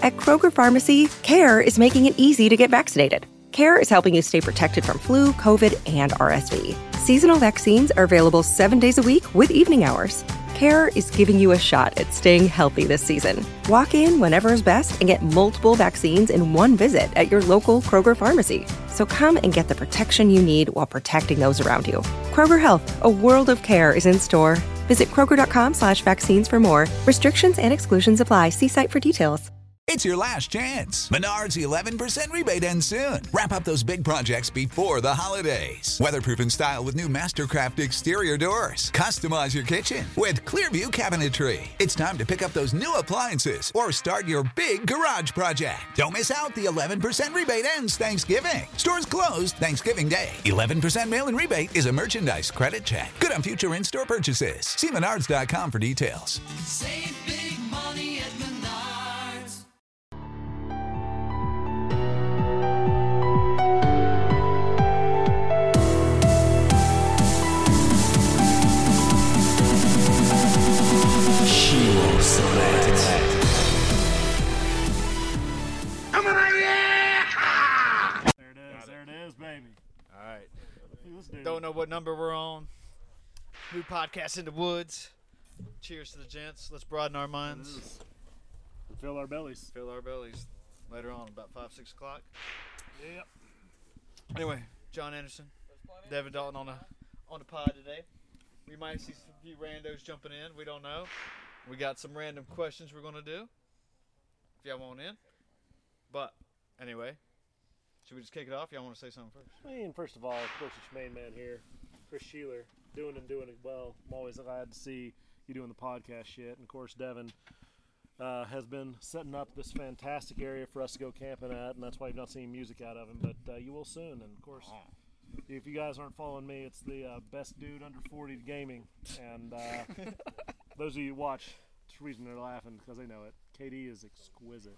At Kroger Pharmacy, CARE is making it easy to get vaccinated. CARE is helping you stay protected from flu, COVID, and RSV. Seasonal vaccines are available 7 days a week with evening hours. CARE is giving you a shot at staying healthy this season. Walk in whenever is best and get multiple vaccines in one visit at your local Kroger Pharmacy. So come and get the protection you need while protecting those around you. Kroger Health, a world of care is in store. Visit Kroger.com/vaccines for more. Restrictions and exclusions apply. See site for details. It's your last chance. Menards 11% rebate ends soon. Wrap up those big projects before the holidays. Weatherproof in style with new Mastercraft exterior doors. Customize your kitchen with Clearview Cabinetry. It's time to pick up those new appliances or start your big garage project. Don't miss out. The 11% rebate ends Thanksgiving. Stores closed Thanksgiving Day. 11% mail-in rebate is a merchandise credit check. Good on future in-store purchases. See Menards.com for details. Save big money at Menards. There it is, baby. All right. Let's do Don't know what number we're on. New podcast in the woods. Cheers to the gents. Let's broaden our minds. Fill our bellies. Fill our bellies later on, about 5, 6 o'clock. Yep. Anyway, John Anderson, Devin Dalton on the pod today. We might see some few randos jumping in. We don't know. We got some random questions we're going to do. If y'all want in. But, anyway, should we just kick it off? Y'all want to say something first? I mean, first of all, of course, it's your main man here, Chris Sheeler, doing it well. I'm always glad to see you doing the podcast shit. And, of course, Devin has been setting up this fantastic area for us to go camping at, and that's why you've not seen music out of him. But you will soon. And, of course, if you guys aren't following me, it's the best dude under 40 gaming. And those of you who watch, the reason they're laughing because they know it. KD is exquisite.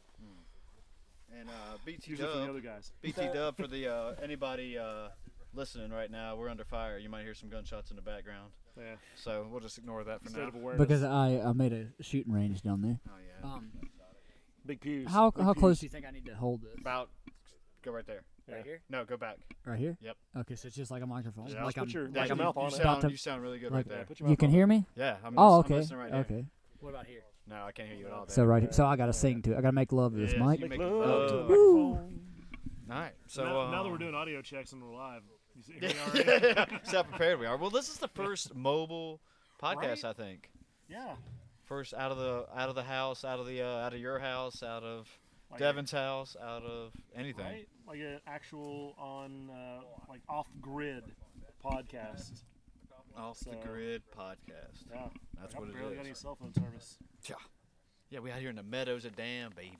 And BT Usually for the Dub, other guys. BT Dub for the anybody listening right now, we're under fire. You might hear some gunshots in the background. Yeah. So we'll just ignore that for State now. of awareness. Because I made a shooting range down there. Oh yeah. Big pews. How Big close pews. do you think I need to hold this? About go right there. Yeah. Right here? No, go back. Right here? Yep. Okay, so it's just like a microphone. Yeah, like put your- Yeah, Like a you, mouth you on it. sound About you sound really good like- right there. Put your you mouth can on hear it. me? Yeah, I'm Oh, I'm okay. listening right here. Okay. What about here? No, I can't hear you at all. There. So right, so I gotta sing to it. I gotta make love to this Yeah, mic. you make Love love to the to it. microphone. All right. So now that we're doing audio checks and we're live, you see, here we are. see how prepared we are. Well, this is the first mobile podcast, Right? I think. Yeah. First out of the house, out of your house, out of Like Devin's house, out of anything. Right? Like an actual on like off grid podcast. Off the So- grid podcast. Yeah. That's Like, what I it barely is. got any cell phone service. Yeah, we out here in the meadows of Dam, baby.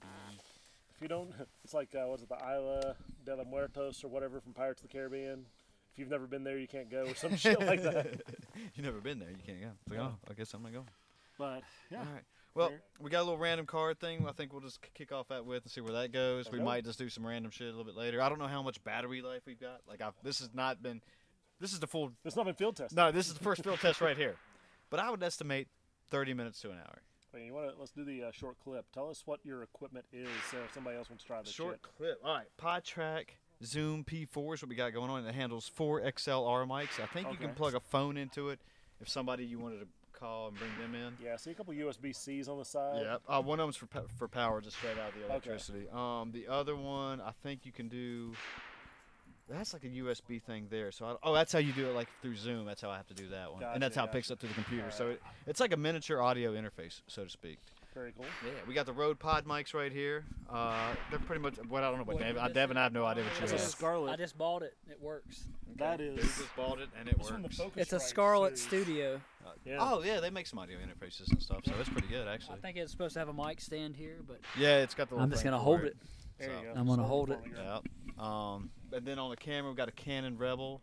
If you don't, it's like what's it, the Isla de los Muertos or whatever from Pirates of the Caribbean. If you've never been there, you can't go or some shit like that. You never been there, you can't go. It's like, Yeah. oh, I guess I'm gonna go. But yeah, All right. Well, Fair. we got a little random card thing. I think we'll just kick off that with and see where that goes. We Okay. might just do some random shit a little bit later. I don't know how much battery life we've got. Like, this has not been. This is the full. it's not been field tested. No, this is the first field test right here. But I would estimate 30 minutes to an hour. Wait, let's do the short clip. Tell us what your equipment is, so if somebody else wants to try this Short shit. clip. All right. PodTrack Zoom P4 is what we got going on. It handles 4 XLR mics. I think you can Okay. plug a phone into it if somebody you wanted to call and bring them in. Yeah, see a couple USB-Cs on the side. Yeah, one of them's for power, just straight out of the electricity. The other one, I think you can do. That's like a USB thing there. So that's how you do it, like through Zoom. That's how I have to do that one, and that's Gotcha, how it picks up through the computer. Alright. So it's like a miniature audio interface, so to speak. Very cool. Yeah, we got the Rode Pod mics right here. They're pretty much what I don't know about Devin. I have no idea what you It's a have. Scarlett. I just bought it. It works. That Dude is. just bought it and it It's from the works. Focusrite It's a Scarlett series. Studio. Yeah. Oh yeah, they make some audio interfaces and stuff, so it's pretty good I actually. think it's supposed to have a mic stand here, but Yeah, it's got the. I'm little just thing gonna for hold it. There you So- go. I'm gonna Just hold the it. polygon. Yeah. And then on the camera, we've got a Canon Rebel.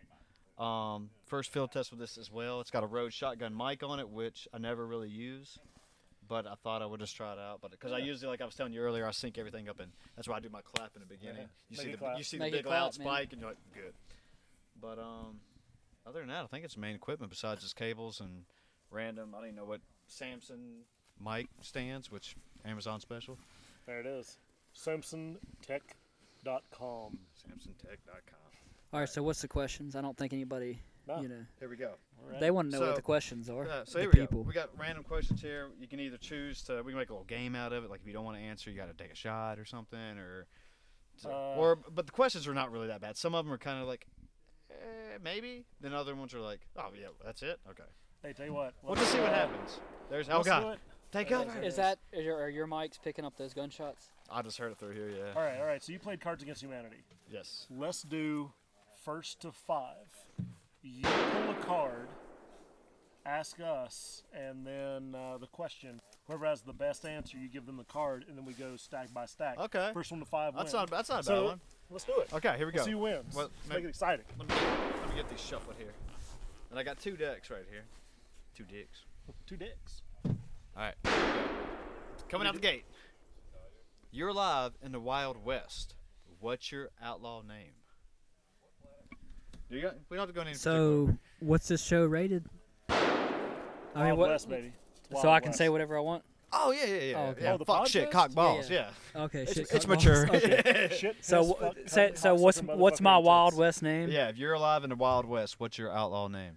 First field test with this as well. It's got a Rode shotgun mic on it, which I never really use, but I thought I would just try it out. But because I usually, like I was telling you earlier, I sync everything up, and that's why I do my clap in the beginning. Yeah. You Make it see clap. the Make it big clap, loud man. spike, and you're like, good. But other than that, I think it's main equipment besides just cables and random. I don't even know what Samson mic stands, which Amazon special. There it is. SamsonTech.com. SamsonTech.com. All right. So what's the questions? I don't think anybody, No. you know, Here we go. they want to know So- what the questions are. So the here we people. go. We got random questions here. You can either choose to. We can make a little game out of it. Like if you don't want to answer, you got to take a shot or something, But the questions are not really that bad. Some of them are kind of like, maybe. Then other ones are like, oh yeah, that's it. Okay. Hey, tell you what. We'll just see what happens. There's Let's do God. it. Thank God. Are your mics picking up those gunshots? I just heard it through here. Yeah. All right. So you played Cards Against Humanity. Yes. Let's do first to 5. You pull a card, ask us, and then the question. Whoever has the best answer, you give them the card, and then we go stack by stack. Okay. First one to 5 wins. That's not a So, bad one. Let's do it. Okay, here we go. Let's see who wins. Well, Let's make it exciting. Let me get these shuffled here. And I got 2 decks right here. 2 dicks. 2 dicks. All right. Here we go. Coming out the gate. You're alive in the Wild West. What's your outlaw name? We don't have to go into any particular. So, what's this show rated? Wild West, baby. It's So Wild I can West. say whatever I want. Oh yeah, yeah, yeah. Oh, okay. Yeah, Oh, the fuck shit, podcast? cock balls. Yeah, Yeah. Okay, It's, shit. it's cock mature. balls. Okay. Shit, So piss, fuck, so cunt, so cocksucker, what's motherfucker, my and Wild tits. West name? Yeah, if you're alive in the Wild West, what's your outlaw name?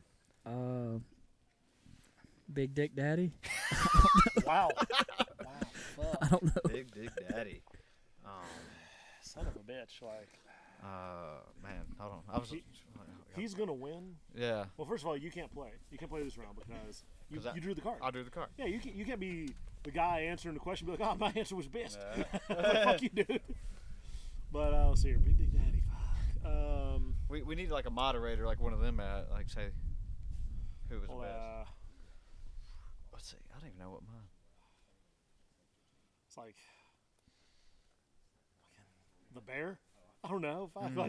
Big Dick Daddy. Wow. I don't know. Big Dick Daddy. Son of a bitch. Like, Man, hold on. I was. he's going to win. Yeah. Well, first of all, you can't play. You can't play this round because you, 'Cause you drew the card. I'll do the card. Yeah, you can't be the guy answering the question and be like, oh, my answer was best. Fuck you, dude. But let's see here. Big Dick Daddy. Fuck. We need like a moderator, like one of them, like say who was the best. Let's see. I don't even know what mine. It's like the bear. I don't know. Like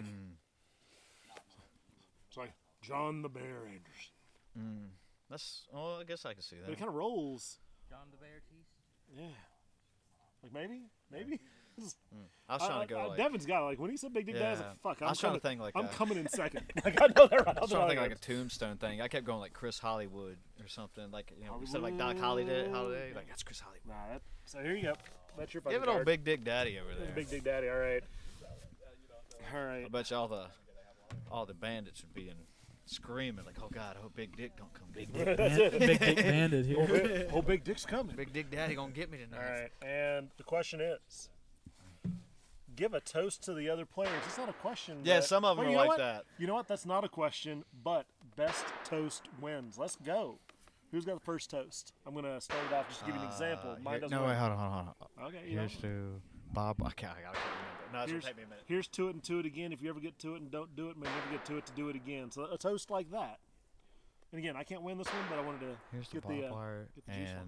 it's like John the Bear Anderson. That's. Oh, I guess I can see But that. it kind of rolls. John the Bear Tease. Yeah. Like maybe. I was trying to go like. Devin's got it. Like when he said Big Dick Daddy, I was Yeah. like, fuck. I was trying to think like I'm that. coming in second. Like I know that right. I was trying to think like a tombstone thing. I kept going like Chris Hollywood or something. Like instead of like Doc Holiday, like that's Chris Hollywood. Nah, so here you go. That's your fucking Give it old card. Big Dick Daddy over there. Big Dick Daddy. All right. I bet you all the bandits would be screaming like, "Oh God, I hope Big Dick don't come. Big Dick, Big Dick Bandit here. Oh, Big Dick's coming. Big Dick Daddy gonna get me tonight." All right, and the question is, give a toast to the other players. It's not a question. Yeah, but- some of them well, are you know like what? that. You know what? That's not a question, but best toast wins. Let's go. Who's got the first toast? I'm gonna start it off just to give you an example. Mine doesn't work. hold on. Okay, you know. Here's to Bob. I can't remember. No, it's gonna take me a minute. Here's to it and to it again. If you ever get to it and don't do it, may never get to it to do it again. So a toast like that. And again, I can't win this one, but I wanted to Here's to get Bob the Wire get the juice on. and.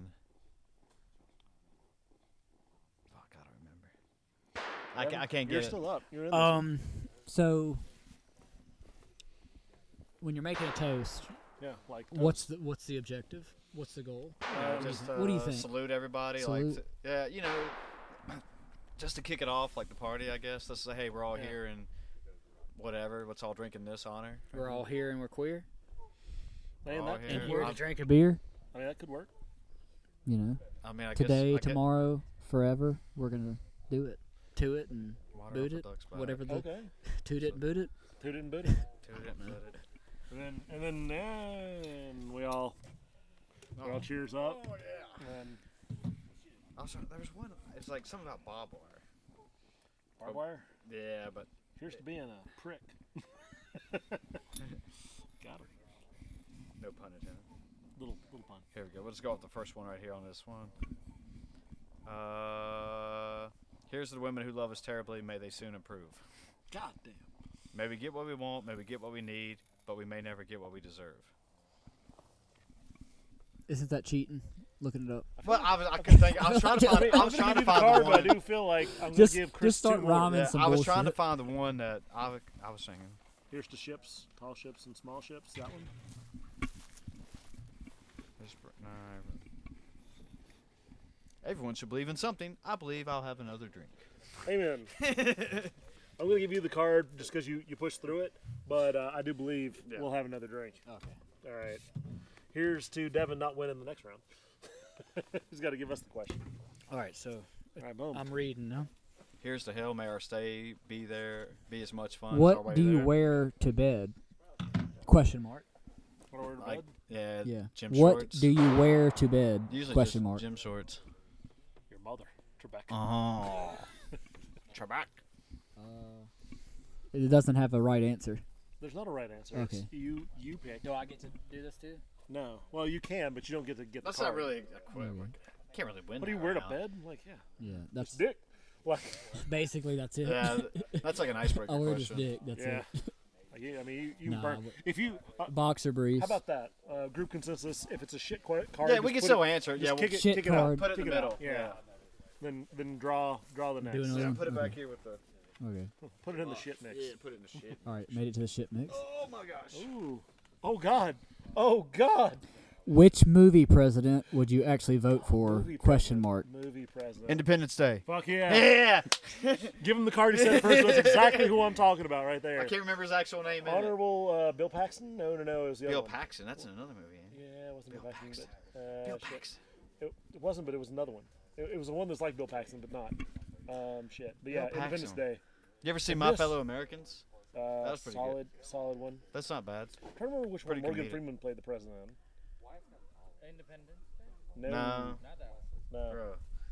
Fuck, I don't remember. I can't You're get it. still up. You're in this one. So when you're making a toast, Yeah, like what's the objective? What's the goal? Just what do you think? salute everybody. Salute. Like, yeah, just to kick it off, like the party, I guess. Let's say, hey, we're all here and whatever. Let's all drink in this honor. We're all here and we're queer. Man, all that here. could And here work. to drink a beer. I mean, that could work. You know, I mean, I today, guess, tomorrow, forever. We're gonna do it. To it and Water boot off a it. duck's back. Whatever the Okay. toot it and boot it. Toot it and boot it. Toot it and put it. And then we all cheers up. Oh yeah. And There's one. It's like something about barbed wire. barbed wire. Yeah, but Here's to being a prick. Got him. no pun intended. Little pun. Here we go. Let's go with the first one right here on this one. Here's to the women who love us terribly. May they soon improve. God damn. May we get what we want. May we get what we need. But we may never get what we deserve. Isn't that cheating? Looking it up. Well, I couldn't think. I was trying to find. I was trying to find card, the but I one. do feel like I'm Just- gonna give Chris just start two more. rhyming Yeah, some I was trying to bullshit. find the one that I was singing. Here's to ships, tall ships and small ships. That one. Everyone should believe in something. I believe I'll have another drink. Amen. I'm gonna give you the card just because you pushed through it, but I do believe we'll have another drink. Okay. All right. Here's to Devin not winning the next round. He's got to give us the question. All right, so All right, boom. I'm reading now. here's to Hail Mary, stay, be there, be as much fun as our What way do you there. wear to bed? Question mark. What order to Like, bed? yeah, Yeah. gym What shorts. do you wear to bed? Usually Question just mark. gym shorts. Your mother, Trebek. Oh. Trebek. It doesn't have a right answer. There's not a right answer. Okay. It's you pick. Do I get to do this too? No. Well, you can, but you don't get to get That's the not card. really a quiz. Can't really win. What do you that wear to now. bed? Like, yeah, Yeah, that's dick. Like, basically that's it. Yeah, that's like an icebreaker I wear this question. dick. That's yeah. it. Like, I mean, you Nah, burn. but- If you, Boxer briefs. how about that? Group consensus. If it's a shit card, Yeah, we just can put still answer it. just Yeah, kick we'll it, Shit kick it out. card. put it in Kick the it out. middle. Yeah. Then draw the next. Do another Yeah, one? put it Okay. back here with the. Okay. Put it in the shit mix. Yeah, put it in the shit. All right, made it to the shit mix. Oh my gosh. Ooh. Oh God. Oh God. Which movie president would you actually vote for? Movie Question president. mark. Movie president. Independence Day. Fuck yeah. Yeah. Give him the card he said first. That's exactly who I'm talking about right there. I can't remember his actual name. in it. Honorable Bill Paxton? No, it was the Bill other one. Paxton. That's in another movie. Ain't it? Yeah, it wasn't Bill Paxton. But, Bill shit. Paxton. It wasn't, but it was another one. It was the one that's like Bill Paxton, but not. Shit. But yeah, Bill Independence Paxton. Day. You ever seen And My this- Fellow Americans? was pretty solid one. That's not bad. I can't remember which one Pretty Morgan comedic. Freeman played the president on. Independence. No. No. No.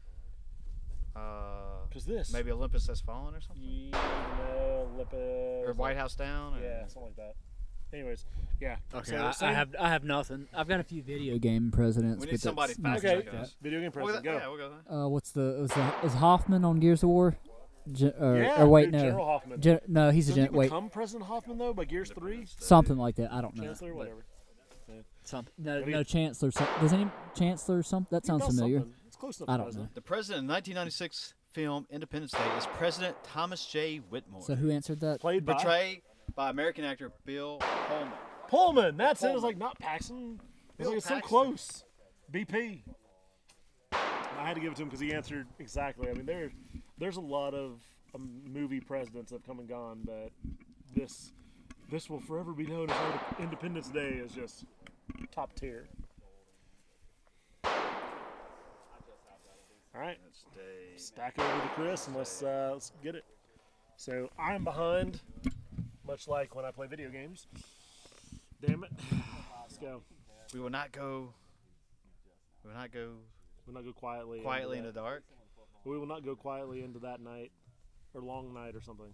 Because this. Maybe Olympus Has Fallen or something? No, Or White House Down? Or... Yeah, something like that. Anyways, yeah. Okay, So, I same- have nothing. I've got a few video game presidents. We but need somebody that's not fast Okay. like like that. us. Video game We'll president. go Go. that. Yeah, we'll go that. Is Hoffman on Gears of War? Yeah, or wait, dude, no. General Hoffman. No, he's a Doesn't he wait, become President Hoffman though by Gears 3? something like that. I don't know. Chancellor, but whatever. Something. No, But he- no Chancellor. Does any Chancellor something? That He sounds does familiar. something. It's close enough. I to don't know. president. The president in 1996 film Independence Day is President Thomas J. Whitmore. So who answered that? Played by Portrayed by American actor Bill Pullman. Pullman. That's it. It was Pullman. like not Paxton. It was Bill like it's so Paxton. close. BP. I had to give it to him because he answered exactly. I mean, there's a lot of movie presidents that have come and gone, but this will forever be known as Independence Day is just top tier. All right, stack it over to Chris and let's get it. So I'm behind, much like when I play video games. Damn it. Let's go. We will not go. We will not go We'll not go quietly. quietly in into the dark. that. We will not go quietly into that night, or long night, or something.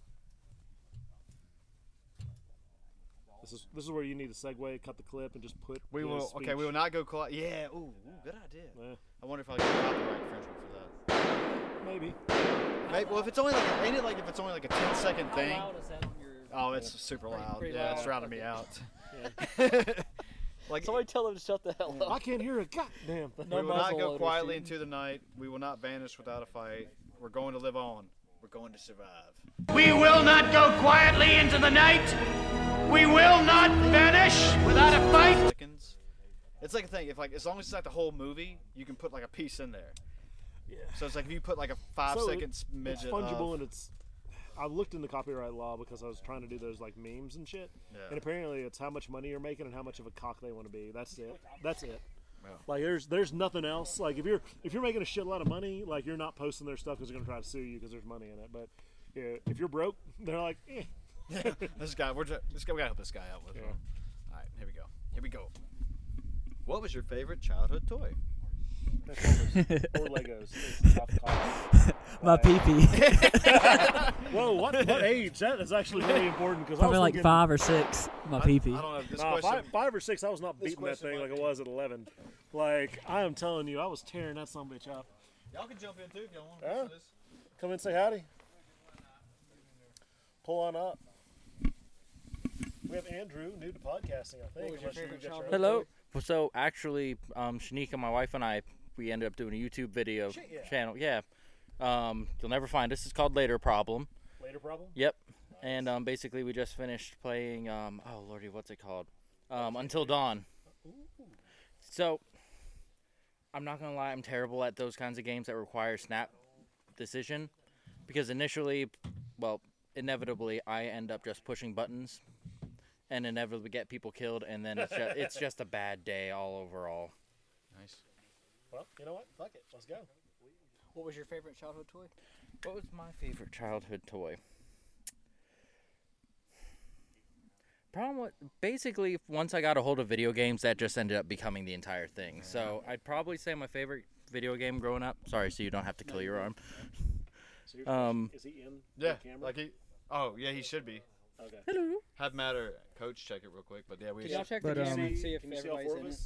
This is where you need to segue, cut the clip, and just put. We his will. speech. Okay, we will not go quiet. Yeah. Ooh, good idea. Yeah, I wonder if I get copyright infringement for that. maybe. Maybe, well, if it's only like, ain't it like if it's only like a 10-second How thing? loud is that on your? Oh, it's super loud. pretty Yeah, it's loud. drowning me out. Yeah. Like, Somebody tell him to shut the hell I up. can't hear a goddamn thing. we will not muzzle go loader quietly shooting. into the night. We will not vanish without a fight. We're going to live on. We're going to survive. We will not go quietly into the night. We will not vanish without a fight. Seconds. It's like a thing. If like as long as it's not the whole movie, you can put like a piece in there. Yeah. So it's like if you put like a 5 So second It's midget. fungible of, and it's. I looked into copyright law because I was trying to do those like memes and shit. Yeah. And apparently, it's how much money you're making and how much of a cock they want to be. That's it. That's it. Yeah. Like there's nothing else. Like if you're making a shit lot of money, like you're not posting their stuff because they're gonna try to sue you because there's money in it. But yeah, if you're broke, they're like, eh. this guy, we gotta help this guy out with. Yeah. All right, here we go. Here we go. What was your favorite childhood toy? Or Legos. It's off the collar. My pee-pee. Whoa, what age? That is actually really important because Probably I was like thinking, 5 or 6. My pee-pee. I don't know. This Nah, question. five or six. I was not This beating that question thing might like I was at 11. Like I am telling you, I was tearing that son of a bitch up. Y'all can jump in too if y'all want. Yeah. Come in, say howdy. Pull on up. We have Andrew, new to podcasting, I think. What was your unless you favorite got childhood own Hello. toy. Well, so actually, Shanika, my wife, and I, we ended up doing a YouTube video Shit, yeah. channel. Yeah. You'll never find us. It's called Later Problem. Later problem? Yep. And basically, we just finished playing. Oh lordy, what's it called? Until Dawn. So, I'm not gonna lie. I'm terrible at those kinds of games that require snap decision, because initially, well, inevitably, I end up just pushing buttons, and inevitably get people killed, and then it's just a bad day all overall. Nice. Well, you know what? Fuck it. Let's go. What was your favorite childhood toy? What was my favorite childhood toy? Basically, once I got a hold of video games, that just ended up becoming the entire thing. So I'd probably say my favorite video game growing up. Sorry, so you don't have to kill your arm. So is he in Yeah, the camera? like he. Oh yeah, he should be. Okay. Hello. Have Matt or Coach check it real quick, but yeah, we. Could y'all check But, the camera and see- see if Can you see all everybody's four of in it? us?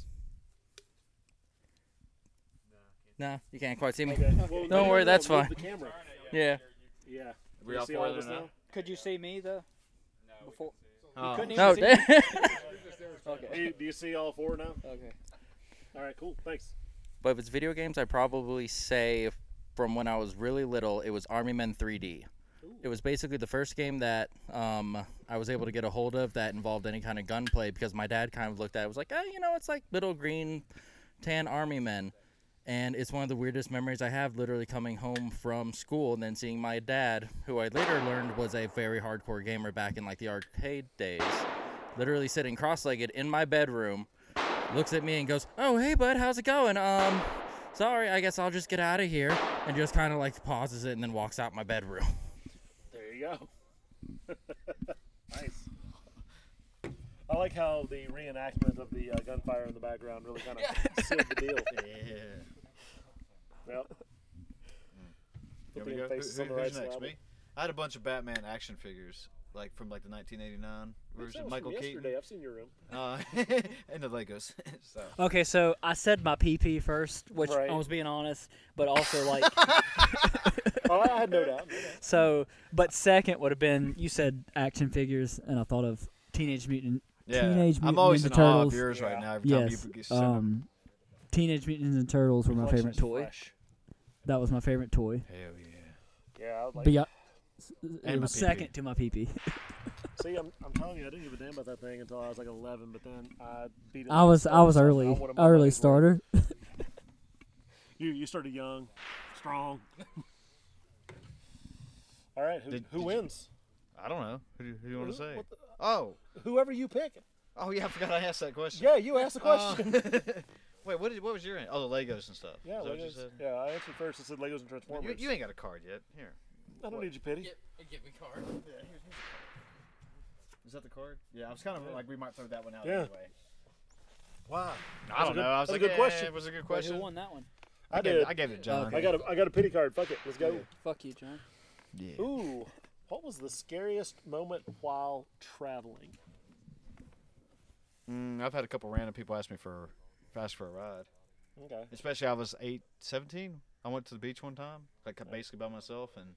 Nah, you can't quite see me. Okay. Well, Don't worry, that's move fine. The camera. Yeah. Yeah. We You all see four all of there us now? now? Could you see me though? Before. Oh. couldn't even No. see me? Okay. Do you see all four now? Okay. All right, cool. Thanks. But if it's video games, I'd probably say from when I was really little, it was Army Men 3D. It was basically the first game that I was able to get a hold of that involved any kind of gunplay because my dad kind of looked at it, was like, it's like little green, tan Army Men. And it's one of the weirdest memories I have, literally coming home from school and then seeing my dad, who I later learned was a very hardcore gamer back in like the arcade days, literally sitting cross-legged in my bedroom, looks at me and goes, "Oh, hey, bud, how's it going? Sorry, I guess I'll just get out of here," and just kind of like pauses it and then walks out my bedroom. There you go. Nice. I like how the reenactment of the gunfire in the background really kind of sealed the deal. Yeah. Yep. Here we Putting go. faces on the Who's right next? slab. Me. I had a bunch of Batman action figures, like from like the 1989 That version. was Michael from Keaton. yesterday. I've seen your room. And the Legos. So. Okay, so I said my PP first, which Right. I was being honest, but also like Oh, I had no doubt. so. But second would have been you said action figures, and I thought of Teenage Mutant. Yeah. Teenage Mutant I'm always Ninja in awe of Turtles. yours right Yeah. now. Every time Yes. you send them. Teenage Mutant Ninja Turtles were my favorite Collection's toy. fresh. That was my favorite toy. Hell yeah. Yeah, I would like. But yeah, And it my was PP. second to my PP. See, I'm telling you, I didn't give a damn about that thing until I was like 11. But then I beat it. I was early wanted my money for it. starter. You started young, strong. All right, who Did wins? I don't know. Who do you want to say? What the- Oh. Whoever you pick. Oh yeah, I forgot I asked that question. Yeah, you asked the question. Wait, what was your answer? Oh, the Legos and stuff. Yeah, Is that what you Legos. said? Yeah, I answered first. I said Legos and Transformers. You ain't got a card yet. Here. I don't need your pity. Give me card. Is that the card? Yeah, I was kind of like we might throw that one out Yeah. anyway. Wow. I don't know. I was that's a like, good question. It was a good Who question. won that one? I did. I gave it to John. I got a pity card. Fuck it. Let's go. Fuck you, John. Yeah. Ooh. What was the scariest moment while traveling? I've had a couple random people ask me for a ride. Okay. Especially I was 17. I went to the beach one time, like basically by myself, and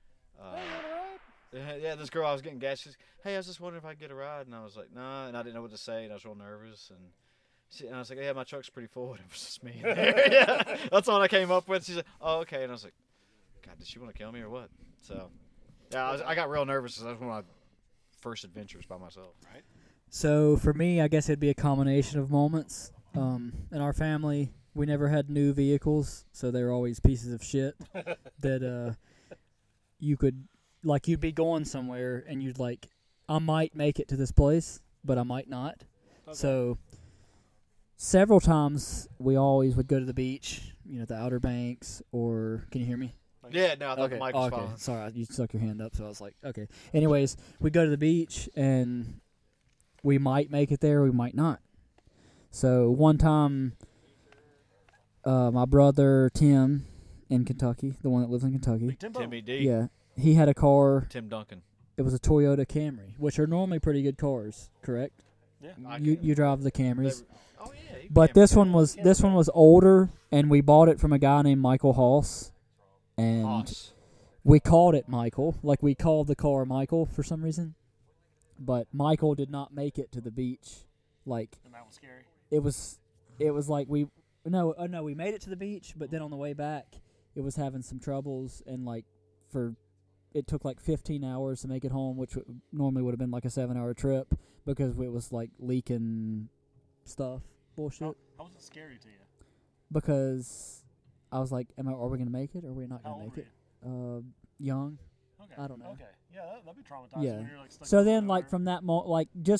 yeah, this girl I was getting gas. She's, "Hey, I was just wondering if I could get a ride," and I was like, "Nah," and I didn't know what to say, and I was real nervous, and I was like, "Yeah, my truck's pretty full," and it was just me. Yeah, that's all I came up with. She's like, "Oh, okay," and I was like, "God, did she want to kill me or what?" So, yeah, I got real nervous because that was one of my first adventures by myself. Right. So for me, I guess it'd be a combination of moments. In our family, we never had new vehicles, so they were always pieces of shit that you could, like, you'd be going somewhere and you'd like, I might make it to this place, but I might not. Okay. So several times we always would go to the beach, the Outer Banks, or can you hear me? Yeah, no, I thought the mic was okay. falling. Sorry, you stuck your hand up, so I was like, okay. Anyways, we go to the beach, and we might make it there, we might not. So one time, my brother Tim in Kentucky, the one that lives in Kentucky, Timmy D. yeah, he had a car. Tim Duncan. It was a Toyota Camry, which are normally pretty good cars, correct? Yeah. You drive the Camrys. Oh yeah. you But can- this one was older, and we bought it from a guy named Michael Hoss, and Hoss. we called it Michael. Like, we called the car Michael for some reason, but Michael did not make it to the beach. Like, And that was scary. it was like we made it to the beach, but then on the way back, it was having some troubles, and like it took like 15 hours to make it home, which normally would have been like a 7-hour trip because it was like leaking stuff, bullshit. How was it scary to you? Because I was like, are we gonna make it or are we not How gonna old make were it? Young. Okay. I don't know. Okay. Yeah, that'd be traumatizing. Yeah. When you're, like, stuck So in the then, like, water. from that moment, like, just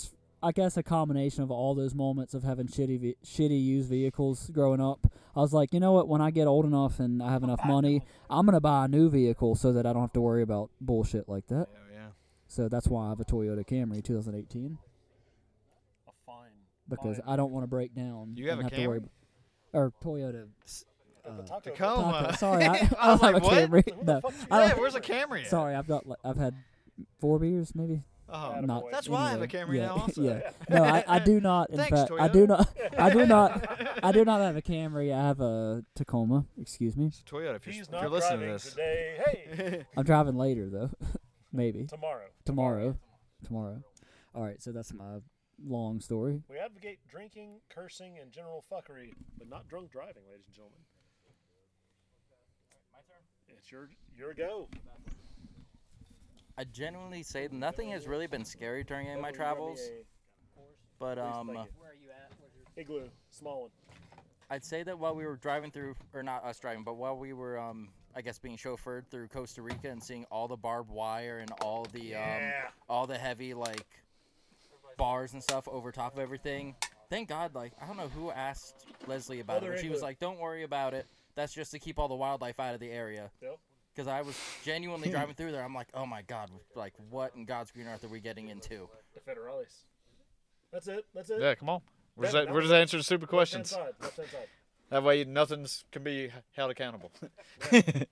I guess a combination of all those moments of having shitty used vehicles growing up. I was like, you know what? When I get old enough and I have enough money, I'm gonna buy a new vehicle so that I don't have to worry about bullshit like that. Yeah. So that's why I have a Toyota Camry 2018 A fine. because I don't want to break down. You have and a to worry Camry? or Toyota. Tacoma. Taco. Sorry, I I was don't have like, a what? Camry. No, I Yeah, don't- where's a Camry at? Sorry, I've had 4 beers maybe. Oh, Not that's why I have a anyway. Camry Yeah, now also. yeah. No, I do not. In Thanks, fact, Toyota. I do not have a Camry. I have a Tacoma. Excuse me. It's a Toyota. If He's you're, if not you're listening driving to this, today. Hey, I'm driving later though. Maybe tomorrow. tomorrow. All right, so that's my long story. We advocate drinking, cursing, and general fuckery, but not drunk driving, ladies and gentlemen. My turn. It's your go. I genuinely say nothing has really been scary during any of my travels, but Where are you at? Where's your Igloo, small one. I'd say that while we were driving through, or not us driving, but while we were, I guess, being chauffeured through Costa Rica and seeing all the barbed wire and all the heavy like bars and stuff over top of everything. Thank God, like I don't know who asked Leslie about it, but she was like, "Don't worry about it. That's just to keep all the wildlife out of the area." Yep. Because I was genuinely driving through there, I'm like, "Oh my God, like what in God's green earth are we getting into?" The Federalis. That's it. That's it. yeah, come on. Where's That- that? Where's the answer to stupid Left-hand questions? side. Left-hand side. That way, nothing's can be held accountable. Grazie.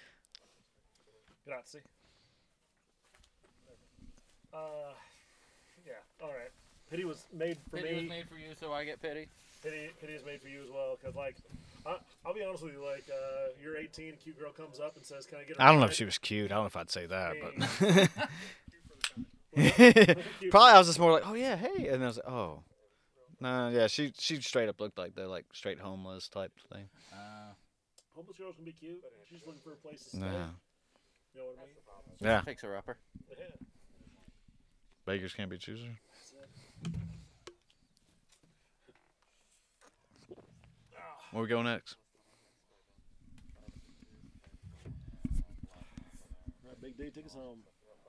Yeah. All right. Pity was made for Pity was me. made for you, so I get pity. Pity is made for you as well, because like, I'll be honest with you. Like, you're 18, cute girl comes up and says, "Can I get?" I don't know if she was cute. I don't know if I'd say that, but probably I was just more like, "Oh yeah, hey," and I was like, "Oh, no, yeah." She straight up looked like they're like straight homeless type thing. Homeless girls can be cute. She's looking for a place to stay. No, You know what I mean? yeah, Fix her upper. Yeah. beggars can't be choosers. Where we go next? All right, Big D, take us home.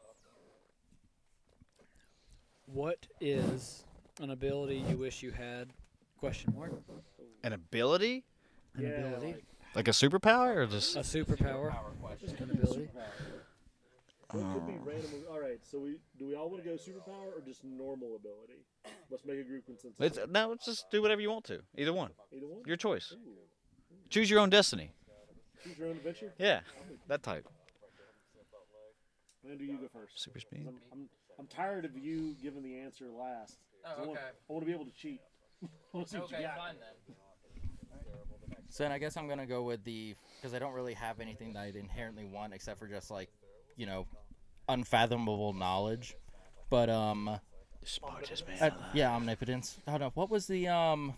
What is an ability you wish you had? Question mark. An ability, An ability. like a superpower, or just A superpower. An ability. What could be random? All right, so do we all want to go superpower or just normal ability? Let's make a group consensus. let's just do whatever you want to. Either one, Either one. your choice. Choose your own destiny. Choose your own adventure. Yeah, that type. When do you go first? Super speed. I'm tired of you giving the answer last. I want to be able to cheat. I want to see what you got. So then I guess I'm gonna go with because I don't really have anything that I inherently want except for just like, unfathomable knowledge. But Smartest man. yeah, omnipotence. Oh no, what was the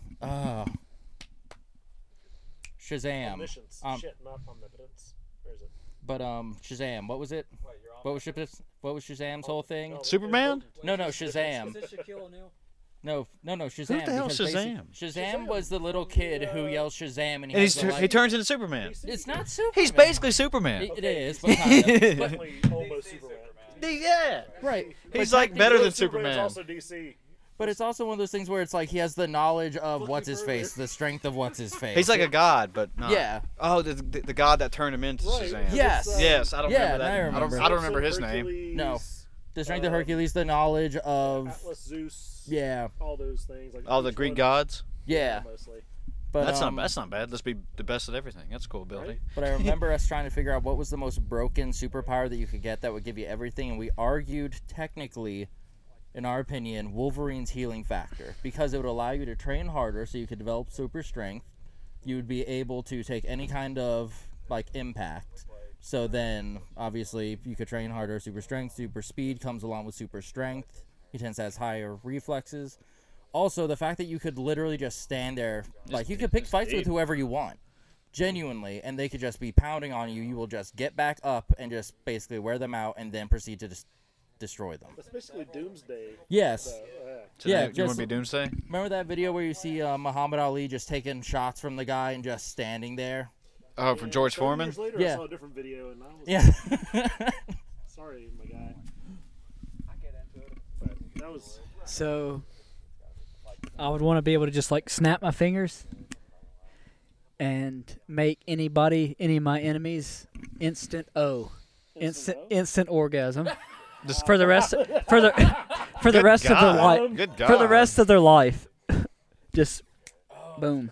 Shazam? Omniscience. Shit, not omnipotence. Where is it? But Shazam, what was it? What was Shazam's whole thing? Superman? No, Shazam. Is this Shaquille O'Neal? No, Shazam. Who the hell is because Shazam? Shazam was the little kid who yells Shazam, and And has the he light. turns into Superman. It's not Superman. He's basically Superman. It is, but kind of. Definitely almost Superman. Yeah. Right. He's But like better than Superman's Superman. also DC. But it's also one of those things where it's like he has the knowledge of what's his face, the strength of what's his face. He's like a god, but not. Yeah. Oh, the god that turned him into Right. Shazam. Yes. Yes, I don't Yeah, remember that. I remember. I don't remember his name. Hercules, No. The strength of Hercules, the knowledge of Atlas, Zeus. yeah, All those things. Like All the each Greek one- gods. yeah. Mostly. But That's not bad. Let's be the best at everything. That's a cool ability. But I remember us trying to figure out what was the most broken superpower that you could get that would give you everything, and we argued technically, in our opinion, Wolverine's healing factor, because it would allow you to train harder so you could develop super strength. You would be able to take any kind of like impact. So then, obviously, you could train harder. Super strength, super speed comes along with super strength. He tends to have higher reflexes. Also, the fact that you could literally just stand there, like you could pick fights with whoever you want, genuinely, and they could just be pounding on you. You will just get back up and just basically wear them out, and then proceed to destroy them. That's basically Doomsday. Yes. So, So Yeah, you want just- to be Doomsday? Remember that video where you see Muhammad Ali just taking shots from the guy and just standing there? Oh, from George 30 Foreman? Years later, Yeah. I saw a different video, and I was Yeah. sorry, my guy. I get into it. But that was So, I would want to be able to just like snap my fingers and make any of my enemies instant orgasm. For the rest of their life. Good God. For the rest of their life. Just boom.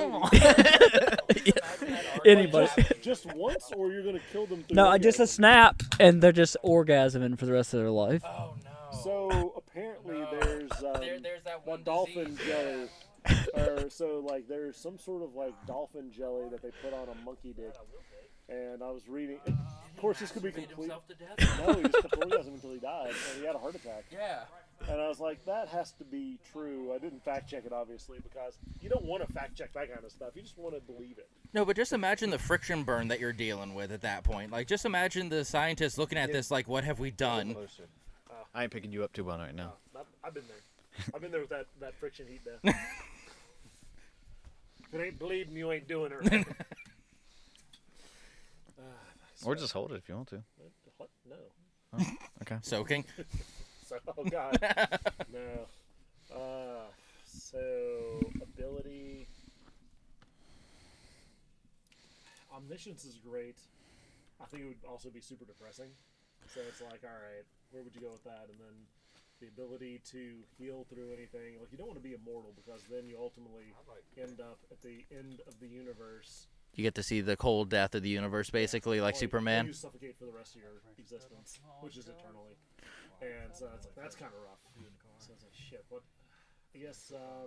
Anybody. Just once, or you're gonna kill them? Through No, just a orgasm? snap, and they're just orgasming for the rest of their life. Oh no. So apparently, there's There's that one dolphin disease. jelly. Or so like there's some sort of like dolphin jelly that they put on a monkey dick. And I was reading. Of course, this could be complete. No, he just kept orgasming until he died, and he had a heart attack. Yeah. And I was like, that has to be true. I didn't fact check it, obviously, because you don't want to fact check that kind of stuff. You just want to believe it. No, but just imagine the friction burn that you're dealing with at that point. Like, just imagine the scientists looking at this like, what have we done? I ain't picking you up too well right now. I've been there. I've been there with that friction heat death. If it ain't bleeding, you ain't doing it right. Or just hold it if you want to. What? No. Okay. Soaking. So, oh God. No. So ability. Omniscience is great. I think it would also be super depressing. So it's like, all right, where would you go with that? And then the ability to heal through anything. Like, you don't want to be immortal because then you ultimately end up at the end of the universe. You get to see the cold death of the universe, basically, like Or Superman. you suffocate for the rest of your existence, which is eternally. And so that's kind of rough. So it's like, shit, what? I guess, I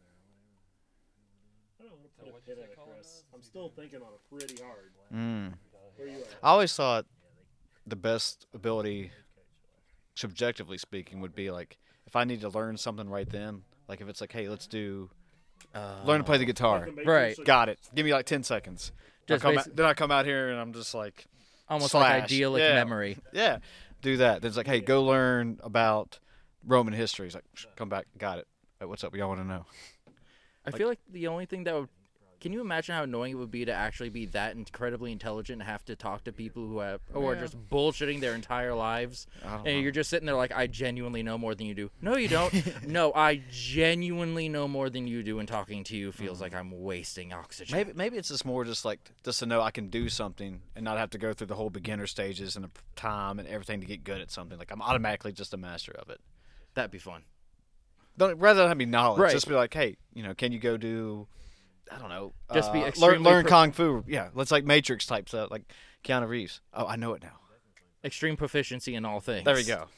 don't know, I'm going to put a pin in it, Chris. I'm still thinking on it pretty hard. Where are you at? I always thought the best ability, subjectively speaking, would be like if I need to learn something right then. Like if it's like, hey, let's do learn to play the guitar. Like the Matrix, Right. like, Got it. Give me like 10 seconds. Just Then I come out here and I'm just like, Almost slash. like idyllic Yeah. memory. yeah, do that. Then it's like, hey, go learn about Roman history. He's like, come back. Got it. What's up? Y'all want to know? I feel like the only thing that would... Can you imagine how annoying it would be to actually be that incredibly intelligent and have to talk to people who are just bullshitting their entire lives? I don't And know. you're just sitting there like, I genuinely know more than you do. No, you don't. No, I genuinely know more than you do, and talking to you feels like I'm wasting oxygen. Maybe it's just more just to know I can do something and not have to go through the whole beginner stages and the time and everything to get good at something. Like I'm automatically just a master of it. That'd be fun. Rather than having knowledge, Right. just be like, hey, can you go do, I don't know, Just be learn extremely kung fu. Yeah, let's like Matrix type stuff, like Keanu Reeves. Oh, I know it now. Extreme proficiency in all things. There we go.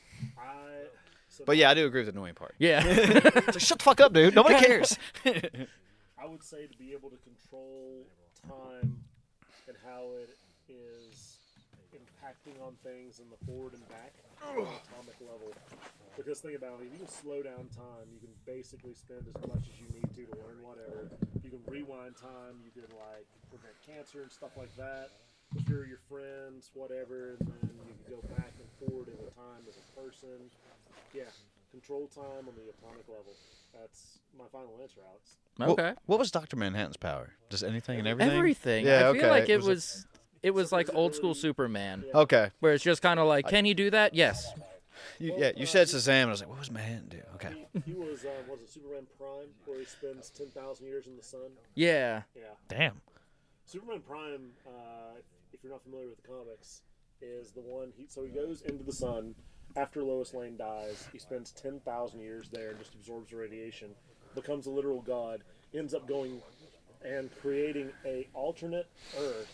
But yeah, I do agree with the annoying part. Yeah. It's like, shut the fuck up, dude. Nobody cares. I would say to be able to control time and how it is impacting on things in the forward and back on an atomic level. Because think about it, if you can slow down time, you can basically spend as much as you need to learn whatever. You can rewind time, you can like prevent cancer and stuff like that. Cure your friends, whatever, and then you can go back and forward in time as a person. Yeah, control time on the atomic level. That's my final answer, Alex. Okay. What was Dr. Manhattan's power? Just anything and everything? Everything. Yeah, I okay. feel like it Was was like old school Superman, Okay. where it's just kind of like, can he do that? Yes. You said Shazam, and I was like, what was Manhattan do? Okay. He was it Superman Prime, where he spends 10,000 years in the sun? Yeah. Yeah. Damn. Superman Prime, if you're not familiar with the comics, is the one, he goes into the sun after Lois Lane dies. He spends 10,000 years there and just absorbs the radiation, becomes a literal god, ends up going and creating a alternate Earth,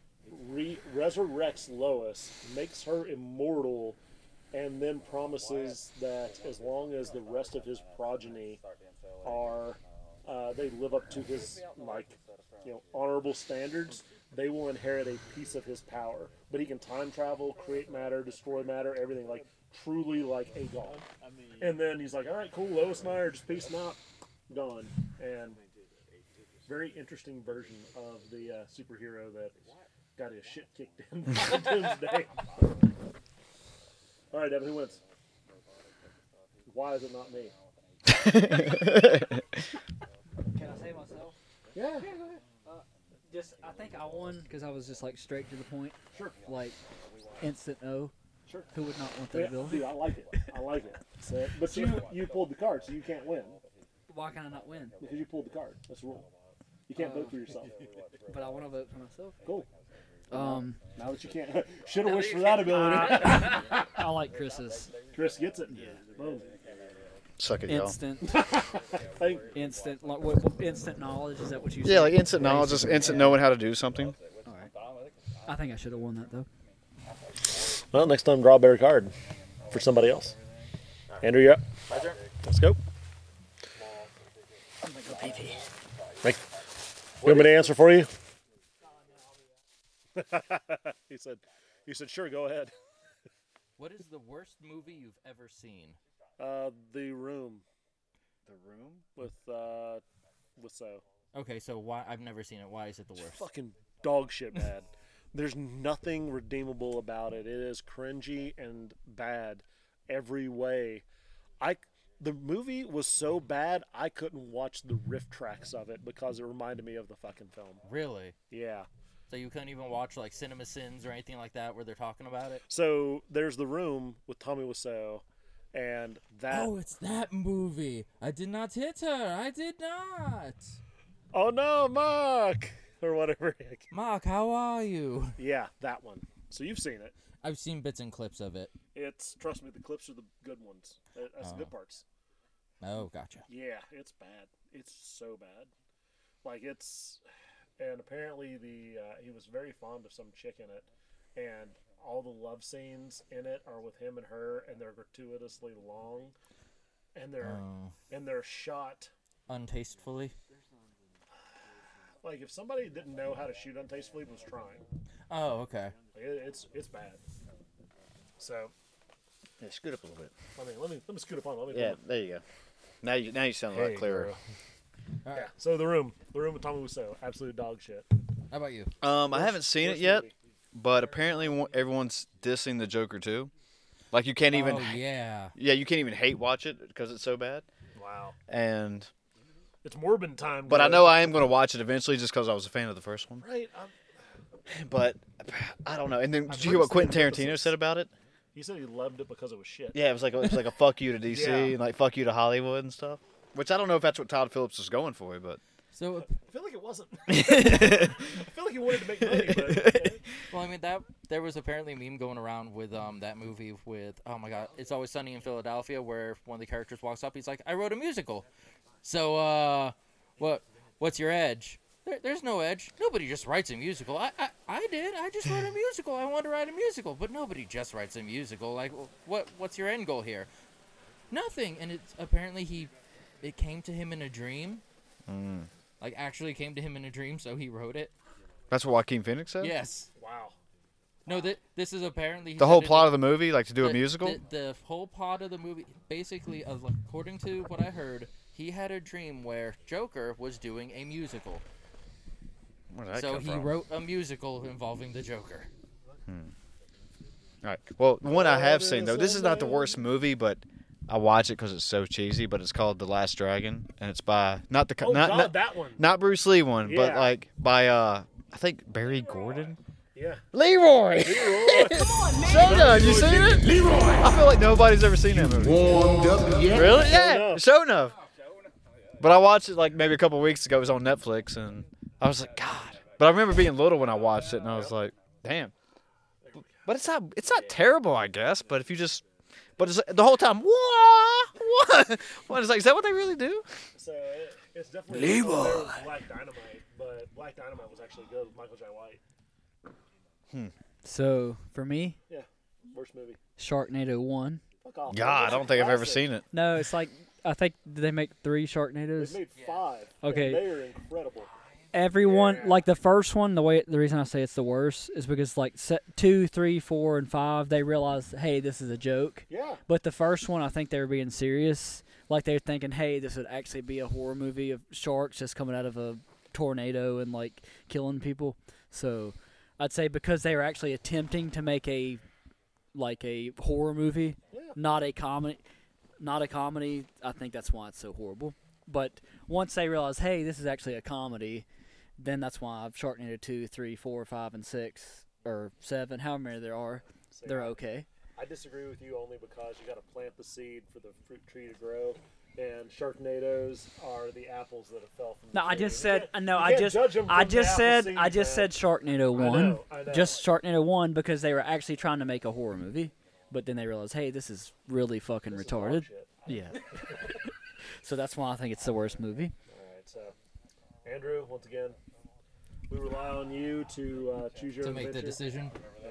resurrects Lois, makes her immortal, and then promises that as long as the rest of his progeny are they live up to his honorable standards, they will inherit a piece of his power. But he can time travel, create matter, destroy matter, everything, like truly like a god. And then he's like, all right, cool, Lois and I are just peacing out, gone. And very interesting version of the superhero that got his shit kicked in by Doomsday. All right, Devin, who wins? Why is it not me? Can I say myself? Yeah. I think I won because I was just like straight to the point. Sure. Like instant O. Sure. Who would not want that Yeah, ability? dude, I like it. I like it. So, but you pulled the card, so you can't win. Why can I not win? Because you pulled the card. That's the rule. You can't vote for yourself. But I want to vote for myself. Cool. Um, Now that you can't, should have wished for that ability. I like Chris's. Chris gets it. Boom. Suck it, y'all. Instant. Instant. Instant knowledge. Is that what you said? Yeah, like instant knowledge, just instant knowing how to do something. All right. I think I should have won that though. Well, next time draw a better card for somebody else. Andrew, you're up. My turn. Let's go. I'm gonna go pee. You want me to answer for you? He said, sure, go ahead. What is the worst movie you've ever seen? The Room. The Room? With So. Okay, so why? I've never seen it. Why is it the worst? Fucking dog shit bad. There's nothing redeemable about it. It is cringy and bad every way. The movie was so bad I couldn't watch the riff tracks of it because it reminded me of the fucking film. Really? Yeah. So you couldn't even watch like Cinema Sins or anything like that where they're talking about it? So there's The Room with Tommy Wiseau, and that. Oh, it's that movie. I did not hit her. I did not. Oh no, Mark, or whatever. Mark, how are you? Yeah, that one. So you've seen it. I've seen bits and clips of it. Trust me, the clips are the good ones. That's the good parts. Oh, gotcha. Yeah, it's bad. It's so bad. Like and apparently he was very fond of some chick in it, and all the love scenes in it are with him and her, and they're gratuitously long, and they're shot untastefully. Like if somebody didn't know how to shoot untastefully was trying. Oh, okay. Like it's bad. So. Yeah, scoot up a little bit. Let me scoot up on. Yeah, there you go. Now you sound a lot clearer. All right. Yeah. So the room with Tommy Wiseau, absolute dog shit. How about you? I haven't seen it yet, but apparently everyone's dissing the Joker too. Like you can't even. Oh yeah. Yeah, you can't even hate watch it because it's so bad. Wow. And. It's Morbin time. But I know I am going to watch it eventually just because I was a fan of the first one. Right. But I don't know. And then did you hear what Quentin Tarantino said about it? He said he loved it because it was shit. Yeah, it was like a fuck you to DC and like fuck you to Hollywood and stuff. Which I don't know if that's what Todd Phillips was going for, but so I feel like it wasn't. I feel like he wanted to make money, but okay. Well, I mean there was apparently a meme going around with that movie with oh my god, It's Always Sunny in Philadelphia, where one of the characters walks up, he's like, I wrote a musical. So what's your edge? There's no edge. Nobody just writes a musical. I did. I just wrote a musical. I wanted to write a musical, but nobody just writes a musical. Like, what's your end goal here? Nothing. And it's apparently it came to him in a dream. Like, actually came to him in a dream, so he wrote it. That's what Joaquin Phoenix said? Yes. Wow. No, this is apparently... The whole plot of the movie, like to do a musical? The whole plot of the movie, basically, according to what I heard, he had a dream where Joker was doing a musical. So he wrote a musical involving the Joker. All right. Well, the one I have seen, though, this is not the worst movie, but I watch it because it's so cheesy, but it's called The Last Dragon, and it's by, not that one. Not Bruce Lee one, Yeah. but like by, I think Barry Gordon? Yeah. Leroy! Shownuff, you seen it? Leroy! I feel like nobody's ever seen that movie. Warmed up yet? Really? Yeah, Shownuff. But I watched it like maybe a couple weeks ago. It was on Netflix, and I was like, God. But I remember being little when I watched it, and I was like, damn. But it's not terrible, I guess. But if you just, but it's the whole time, what? What is like? Is that what they really do? So it's definitely Leroy. Black Dynamite, but Black Dynamite was actually good with Michael J. White. So for me, Yeah. Worst movie. Sharknado 1. Fuck off. God, I don't think I've ever Classic. seen it. No, it's like I think did they make 3 Sharknados? They made 5. Okay. And they are incredible. Everyone like the first one. The reason I say it's the worst is because like 2, 3, 4, and 5 they realized, hey, this is a joke. Yeah. But the first one, I think they were being serious. Like they were thinking, hey, this would actually be a horror movie of sharks just coming out of a tornado and like killing people. So I'd say because they were actually attempting to make a horror movie, not a comedy. I think that's why it's so horrible. But once they realize, hey, this is actually a comedy, then that's why I've Sharknado 2, 3, 4, 5, and 6, or 7, however many there are. They're okay. I disagree with you only because you got to plant the seed for the fruit tree to grow, and Sharknadoes are the apples that have fell from the No, I tree. just You said can't- no. you I can't just judge 'em I from the just apple said seeds, I just man. said Sharknado won. I know. Just Sharknado won because they were actually trying to make a horror movie, but then they realized, hey, this is really fucking This is dog retarded. shit. Yeah. So that's why I think it's the worst movie. All right, so Andrew, once again, we rely on you to choose your To make the adventure. decision. Yeah.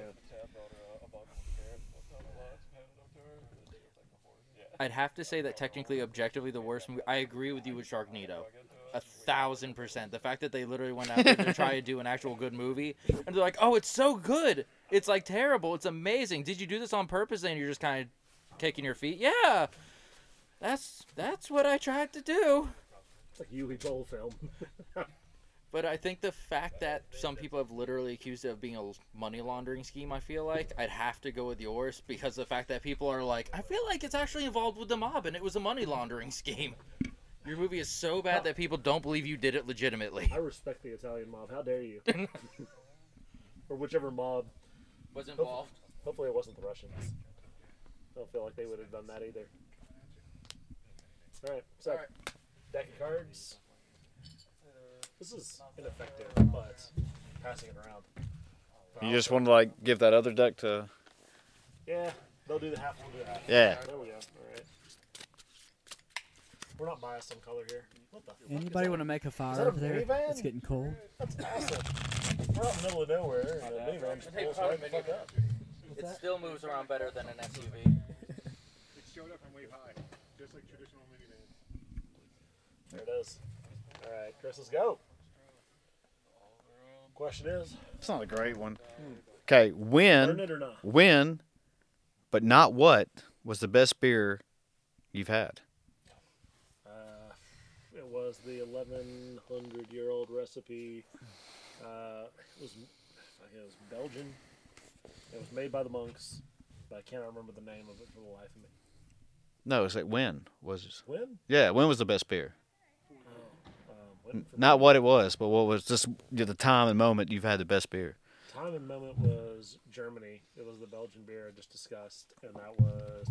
I'd have to say that technically, objectively, the worst movie. I agree with you with Sharknado, 1,000%. The fact that they literally went out there to try to do an actual good movie, and they're like, "Oh, it's so good. It's like terrible. It's amazing. Did you do this on purpose?" And you're just kind of kicking your feet. Yeah, that's what I tried to do. It's like Yui Bowl film. But I think the fact that some people have literally accused it of being a money laundering scheme, I feel like, I'd have to go with yours because the fact that people are like, I feel like it's actually involved with the mob and it was a money laundering scheme. Your movie is so bad that people don't believe you did it legitimately. I respect the Italian mob. How dare you? Or whichever mob. Was involved. Hopefully it wasn't the Russians. I don't feel like they would have done that either. All right, so deck of cards. This is ineffective, but passing it around. You just want to like give that other deck to. Yeah, they'll do the half. We'll do the half. Yeah. There we go. All right. We're not biased on color here. What the fuck Anybody is want to that? make a Is fire that a over there? minivan? It's getting cold. That's awesome. We're out in the middle of nowhere, and the minivan just pulls right the fuck up. It still moves around better than an SUV. It showed up from way high, just like traditional minivans. There it is. All right, Chris, let's go. Question is, It's not a great one. Okay, when, burn it or not? but not what, was the best beer you've had? It was the 1,100-year-old recipe. It was Belgian. It was made by the monks, but I can't remember the name of it for the life of me. No, it's like when was it? When? Yeah, when was the best beer? When for Not me, what it was, but what was just the time and moment you've had the best beer. time and moment was Germany. It was the Belgian beer I just discussed, and that was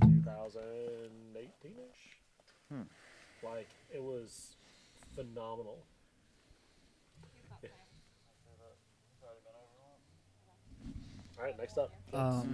2018-ish. Like, it was phenomenal. Yeah. All right, next up.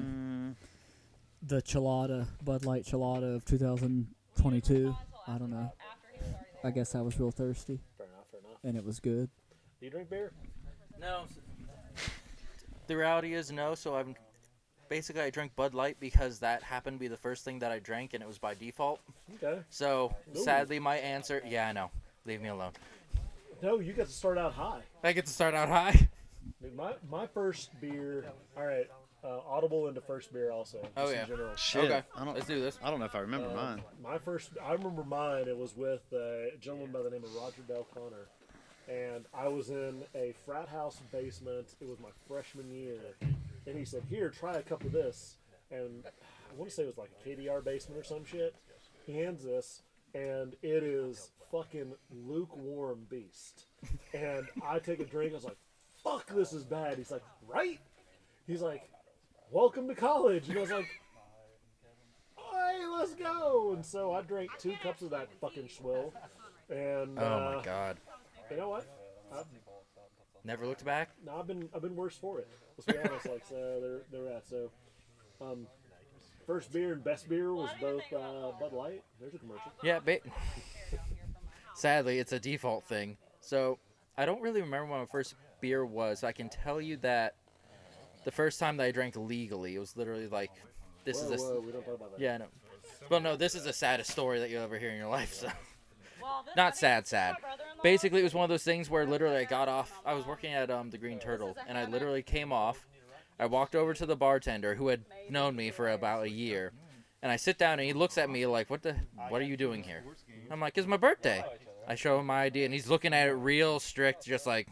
The Chelada, Bud Light Chelada of 2022. I don't know. I guess I was real thirsty, Fair enough, fair enough. and it was good. Do you drink beer? No. The reality is no, so I drank Bud Light because that happened to be the first thing that I drank, and it was by default. Okay. So, Ooh. sadly, my answer... Yeah, I know. Leave me alone. No, you get to start out high. I get to start out high. Dude, my first beer. All right, audible into first beer also. Oh, just yeah. In general. Shit, Okay, I don't, let's do this. I don't know if I remember mine. My first, I remember mine. It was with a gentleman by the name of Roger Del Connor, and I was in a frat house basement. It was my freshman year, and he said, "Here, try a cup of this." And I want to say it was like a KDR basement or some shit. He hands this, and it is fucking lukewarm beast. And I take a drink. I was like, "Fuck, this is bad." He's like, "Right?" He's like, "Welcome to college," and I was like, "Hey, let's go!" And so I drank 2 cups of that fucking swill, and Oh, my God. you know what? Never looked back? No, I've been worse for it. Let's be honest. Like, so they're at so. First beer and best beer was both Bud Light. There's a commercial. Yeah, sadly, it's a default thing. So, I don't really remember what my first beer was. I can tell you that the first time that I drank legally, it was literally like, this Whoa, is a... whoa, we don't talk about that. Yeah, I know. Well, no, this is the saddest story that you'll ever hear in your life, so... Not sad. Basically, it was one of those things where literally I got off... I was working at the Green Turtle, and I literally came off. I walked over to the bartender, who had known me for about a year, and I sit down, and he looks at me like, what are you doing here? I'm like, it's my birthday. I show him my ID, and he's looking at it real strict, just like...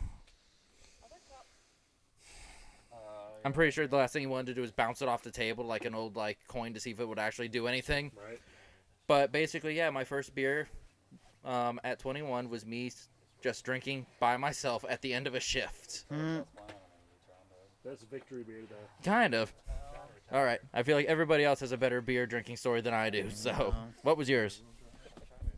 I'm pretty sure the last thing he wanted to do was bounce it off the table like an old coin to see if it would actually do anything. Right. But basically, yeah, my first beer at 21 was me just drinking by myself at the end of a shift. That's a victory beer, though. Kind of. All right. I feel like everybody else has a better beer drinking story than I do. So, what was yours?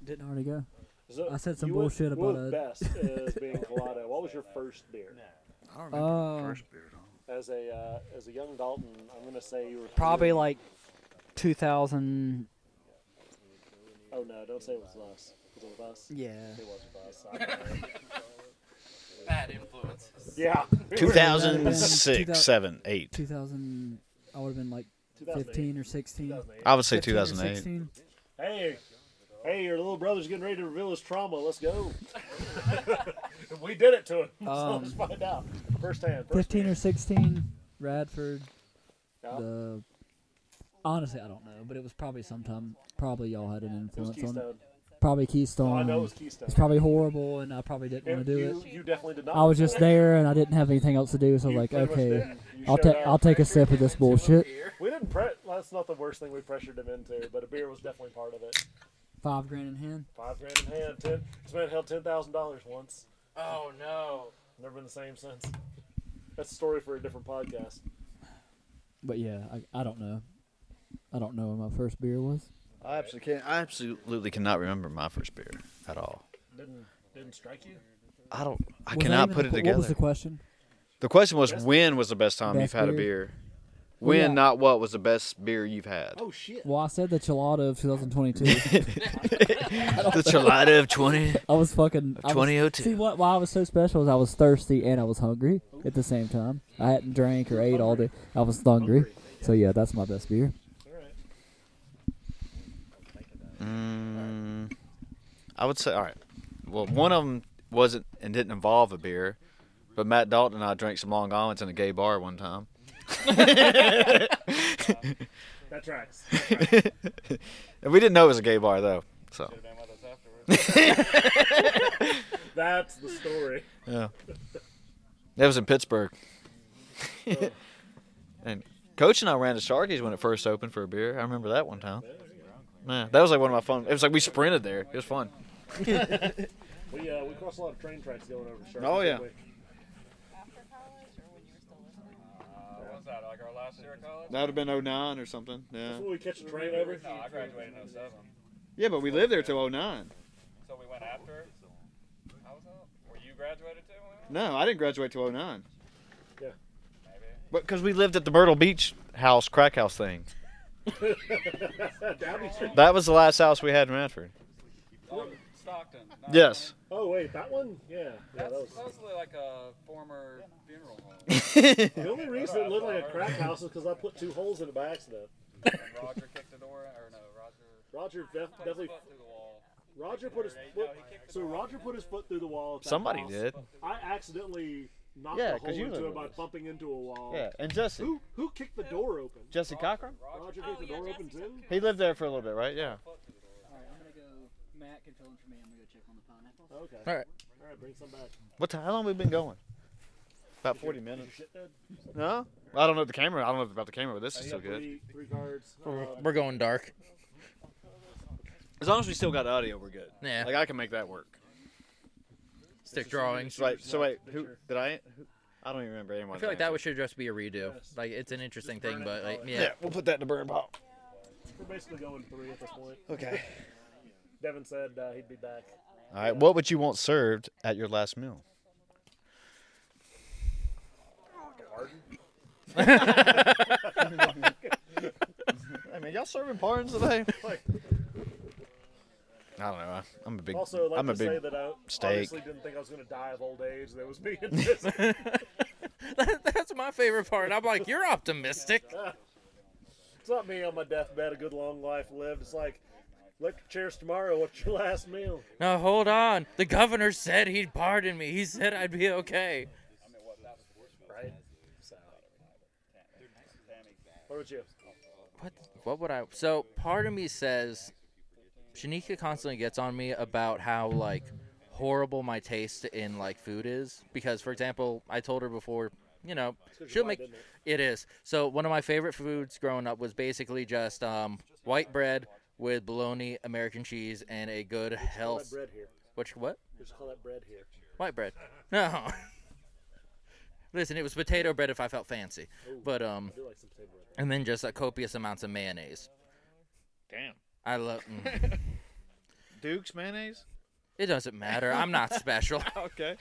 Didn't already go. So I said some you bullshit went about best as being Colado. What was your first beer? I don't remember the first beer. As a young Dalton, I'm gonna say you were Probably like 2000. Oh no! Don't say it was us. Was it with us? Yeah. It was with us. Bad influence. Yeah. 2006, 7, 8. 2000. I would have been like 15 or 16. I would say 15 or 2008. 16. Hey, your little brother's getting ready to reveal his trauma. Let's go. We did it to him. So let's find out. Firsthand. 15 or 16. Radford. Yeah. Honestly, I don't know, but it was probably sometime. Probably y'all had an influence on it. Keystone. Probably Keystone. Oh, I know it was Keystone. It's probably horrible, and I probably didn't want to do it. You definitely did not. I was just there, and I didn't have anything else to do, so I was like, pretty much okay, didn't. You I'll showed up. I'll take a sip of this bullshit. We didn't that's not the worst thing we pressured him into, but a beer was definitely part of it. $5,000 in hand. $5,000 in hand. This man held $10,000 once. Oh no. Never been the same since. That's a story for a different podcast. But yeah, I don't know. I don't know what my first beer was. I absolutely cannot remember my first beer at all. Didn't strike you? I Was cannot that put it even together. What was the question? The question was, when was the best time Best you've had a beer? beer? Well, When, yeah. not what, was the best beer you've had? Oh shit. Well, I said the Chilada of 2022. The Chilada of 20. I was fucking 2002. See why I was so special is I was thirsty and I was hungry at the same time. I hadn't drank or ate all day. I was hungry. So yeah, that's my best beer. I would say, all right. Well, one of them wasn't and didn't involve a beer, but Matt Dalton and I drank some Long Islands in a gay bar one time. That tracks. And we didn't know it was a gay bar though. So. That's the story. Yeah. That was in Pittsburgh. And Coach and I ran to Sharky's when it first opened for a beer. I remember that one time. Man, that was like one of my fun. It was like we sprinted there. It was fun. We crossed a lot of train tracks going over to Sharky. Oh, yeah. After college or when you were still listening? What was that, like our last year of college? That would have been 09 or something. Yeah. That's when we catch a train over? No, I graduated in 07. Yeah, but we lived there till 09. So we went after? How was that? Were you graduated too? No, I didn't graduate till 09. Yeah. Maybe. But because we lived at the Myrtle Beach house, crack house thing. That was the last house we had in Radford. Stockton. No. Yes. Oh, wait, that one? Yeah. That's that was... supposedly like a former funeral home. The only reason it looked like a crack house is because I put 2 holes in it by accident. And Roger kicked the door, or no, Roger definitely. through the wall. Roger put his foot. So Roger put his foot through the wall. At that Somebody house. did. I accidentally knocked Yeah, a 'cause hole you into lived it by with us. bumping into a wall. Yeah, and Jesse. Who kicked the door open? Jesse Cochran? Roger kicked the door open too. He lived there for a little bit, right? Yeah. All right, I'm gonna go. Matt can fill in for me. I'm gonna go check on the pineapples. Okay. All right. All right, bring some back. How long have we been going? About 40 minutes. No? I don't know the camera. I don't know about the camera, but this is still good. Three cards. We're going dark. As long as we still got audio, we're good. Yeah. Like I can make that work. Stick drawings. So wait, who did I? I don't even remember anyone. I feel like that should just be a redo. Like it's an interesting thing, but like, yeah. Yeah, we'll put that in the burn pile. We're basically going 3 at this point. Okay. Devin said he'd be back. All right. What would you want served at your last meal? Hey man, y'all serving pardons today? I don't know. I'm a big. Also, I'd like I'm a to say big that I steak. obviously didn't think I was going to die of old age. That was me and this. That's my favorite part. I'm like, you're optimistic. It's not me on my deathbed, a good long life lived. It's like, electric chairs tomorrow. What's your last meal? No, hold on. The governor said he'd pardon me. He said I'd be okay. Right? So. What about you? What would I? So part of me says, Shanika constantly gets on me about how like horrible my taste in like food is because, for example, I told her before, you know, she'll make it is. So one of my favorite foods growing up was basically just white bread with bologna, American cheese, and a good health. Call that bread here. What? Just call that bread here. White bread. No. Listen, it was potato bread if I felt fancy, but I do like some potato bread. and then just copious amounts of mayonnaise. Damn. I love. Duke's mayonnaise? It doesn't matter. I'm not special. Okay.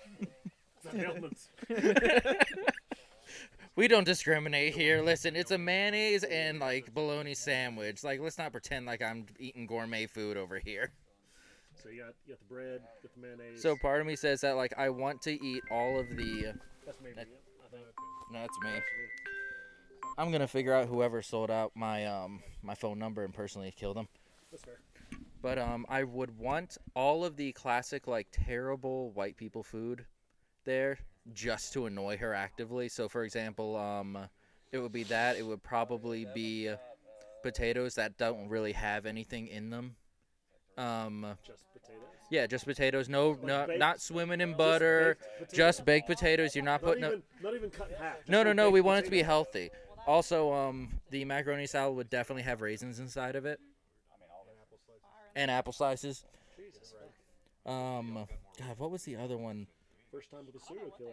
We don't discriminate here. Listen, it's a mayonnaise and like bologna sandwich. Like, let's not pretend like I'm eating gourmet food over here. So you got the bread, get the mayonnaise. So part of me says that like I want to eat all of the. That's maybe. I think. No, it's me. I'm gonna figure out whoever sold out my my phone number and personally kill them. That's fair. But I would want all of the classic like terrible white people food there just to annoy her actively. So for example, it would be that. It would probably be potatoes that don't really have anything in them. Just potatoes. Yeah, just potatoes. No, Like no, baked- not swimming in butter. Just baked potatoes. You're not putting. Not even cut in half. No. We want it to be healthy. Also, the macaroni salad would definitely have raisins inside of it. And apple slices. God, what was the other one? First time with a serial killer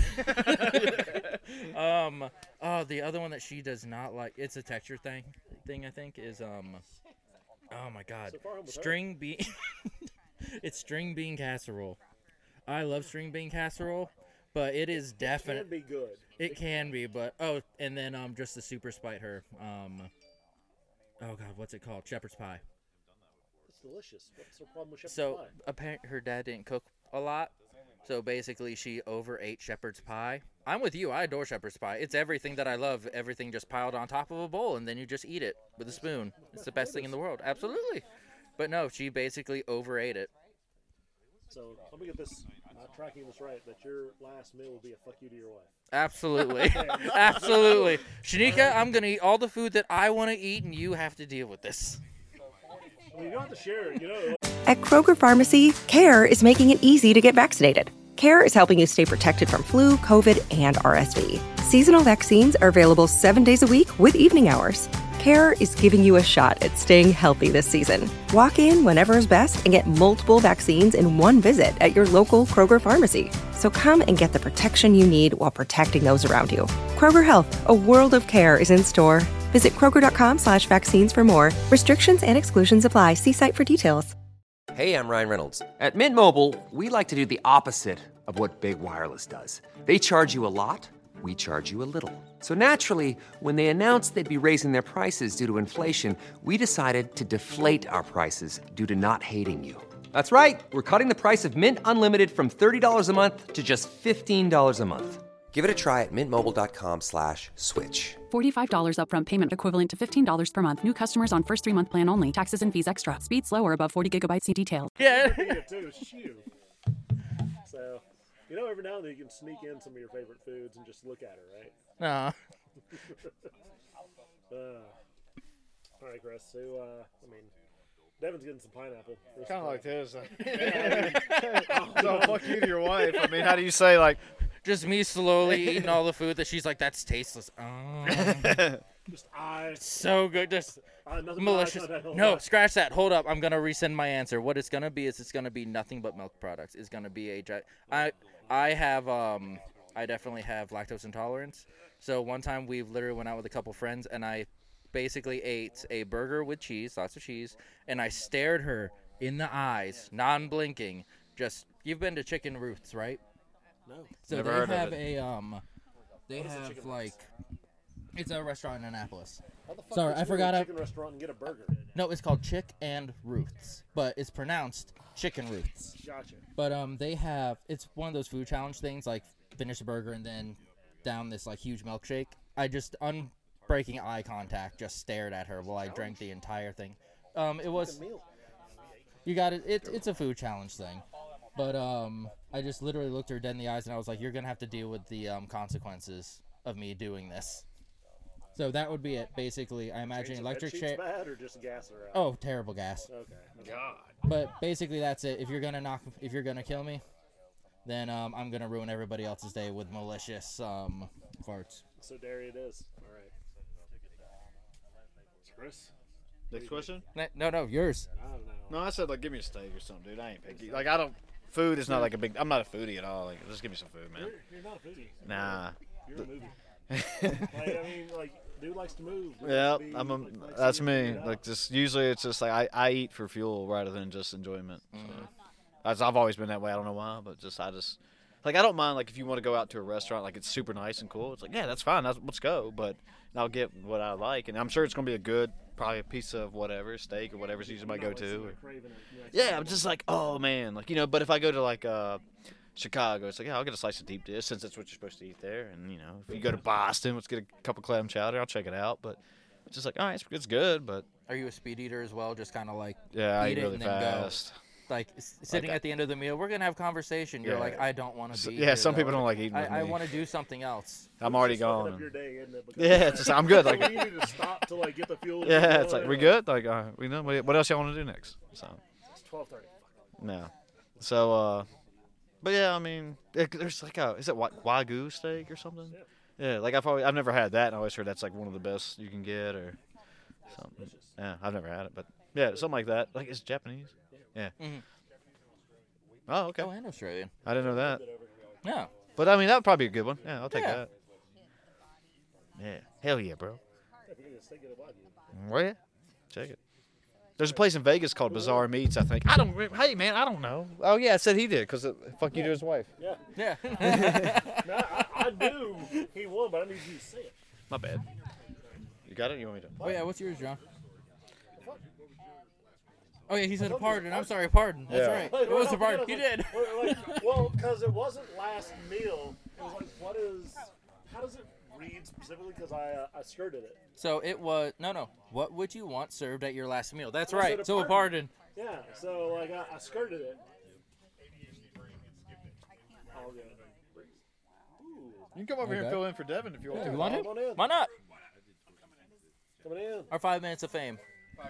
on your collar. The other one that she does not like. It's a texture thing. I think is oh my God, So far, I'm with her. string bean. It's string bean casserole. I love string bean casserole, but it is It definitely. can be good. It can be, but and then just to super spite her, oh God, what's it called? Shepherd's pie. It's delicious. What's the problem with shepherd's So pie? apparently her dad didn't cook a lot, so basically she overate shepherd's pie. I'm with you. I adore shepherd's pie. It's everything that I love. Everything just piled on top of a bowl, and then you just eat it with a spoon. It's the best thing in the world. Absolutely. But no, she basically overate it. So let me get this. Tracking this right. That your last meal will be a fuck you to your wife. Absolutely. Absolutely. Shanika, I'm going to eat all the food that I want to eat, and you have to deal with this. I mean, you don't have to share it, you know. At Kroger Pharmacy, CARE is making it easy to get vaccinated. CARE is helping you stay protected from flu, COVID, and RSV. Seasonal vaccines are available 7 days a week with evening hours. CARE is giving you a shot at staying healthy this season. Walk in whenever is best and get multiple vaccines in one visit at your local Kroger Pharmacy. So come and get the protection you need while protecting those around you. Kroger Health, a world of care is in store. Visit Kroger.com/vaccines for more. Restrictions and exclusions apply. See site for details. Hey, I'm Ryan Reynolds. At Mint Mobile, we like to do the opposite of what Big Wireless does. They charge you a lot, we charge you a little. So naturally, when they announced they'd be raising their prices due to inflation, we decided to deflate our prices due to not hating you. That's right. We're cutting the price of Mint Unlimited from $30 a month to just $15 a month. Give it a try at mintmobile.com/switch. $45 upfront payment equivalent to $15 per month. New customers on first 3-month plan only. Taxes and fees extra. Speed slower above 40 gigabytes. See details. Yeah. Too. Shoot. So, you know, every now and then you can sneak in some of your favorite foods and just look at her, right? No. All right, Chris. So, I mean, Devin's getting some pineapple. Kind of like this. So fuck you to your wife. I mean, how do you say like? Just me slowly eating all the food that she's like, that's tasteless. Oh. Just eyes. So good. Just nothing malicious. but eyes, No, scratch that. Hold up. I'm going to resend my answer. What it's going to be is it's going to be nothing but milk products. It's going to be I have, I definitely have lactose intolerance. So one time we literally went out with a couple friends and I basically ate a burger with cheese, lots of cheese, and I stared her in the eyes, non-blinking. Just, you've been to Chicken Ruth's, right? No. So Never they heard have of it. they have like, it's a restaurant in Annapolis. How the fuck Sorry, did I you go to forgot. a chicken restaurant and get a burger? No, it's called Chick and Ruth's, but it's pronounced Chicken Ruth's. Gotcha. But they have, it's one of those food challenge things, like finish a burger and then down this like huge milkshake. I just unbreaking eye contact, just stared at her while I drank the entire thing. It was, you got it. It's a food challenge thing, but I just literally looked her dead in the eyes and I was like, "You're gonna have to deal with the consequences of me doing this." So that would be it. Basically, I imagine electric chair. Bad or just gas her out? Oh, terrible gas. Okay. God. But basically, that's it. If you're gonna kill me, then I'm gonna ruin everybody else's day with malicious farts. So dairy it is. All right. Chris. Next question. No, yours. I don't know. No, I said like give me a steak or something, dude. I ain't picky. Like I don't. Food is not like a big. I'm not a foodie at all. Like just give me some food, man. You're not a foodie. Nah. You're a movie. Like, I mean, like, Dude likes to move. Dude Yeah, likes to be- likes to that's be me. it out. Like just usually it's just like I eat for fuel rather than just enjoyment. So. I've always been that way. I don't know why, but I don't mind like if you want to go out to a restaurant like it's super nice and cool. It's like yeah, that's fine. Let's go. But I'll get what I like, and I'm sure it's gonna be a good, probably a piece of whatever steak or whatever's usually my go-to. Yeah, I'm just like oh man, like But if I go to like Chicago, it's like yeah, I'll get a slice of deep dish since that's what you're supposed to eat there. And if you go to Boston, let's get a couple clam chowder. I'll check it out. But it's just like all right, it's good. But Are you a speed eater as well? Just kind of like yeah, I eat eat it really and then fast. go. Like sitting at the end of the meal, we're gonna have conversation. You're Yeah. like, I don't want to be. Yeah, here, some though. people don't like eating with I me. want to do something else. I'm already It's just fucking gone. up your day, isn't it? Yeah, it's just, I'm good. Like you need to stop to like get the fuel. yeah, it's like we good. Like we know what else y'all want to do next. So It's 12:30. no, so but yeah, I mean, there's like is it Wagyu steak or something? Yeah, like I've never had that, and I always heard that's like one of the best you can get or something. Yeah, I've never had it, but yeah, something like that. Like it's Japanese. Yeah. Mhm. Oh, okay. Oh, and Australian. I didn't know that. Yeah. But I mean, that would probably be a good one. Yeah, I'll take Yeah. that. Yeah. Hell yeah, bro. If you're gonna steak it at Wagyu. Well, yeah. Check it. There's a place in Vegas called Bizarre Meats, I think. Hey, man, I don't know. Oh, yeah, I said he did because fuck you to his wife. Yeah. Yeah. No, I knew he won, but I need you to say it. My bad. You got it? You want me to? Oh yeah, what's yours, John? Oh yeah, he said a pardon. I'm sorry, pardon. That's Yeah. right. Like, It was a I'm pardon. thinking He of, did. Well, because it wasn't last meal. It was like, how does it read specifically? Because I skirted it. So it was no. What would you want served at your last meal? That's I said right. So a pardon. Yeah, so like I skirted it. All good. Ooh. You can come over here and fill in for Devin if you want Yeah, to. you want Come on to? in. Why not? Coming in. Our 5 minutes of fame.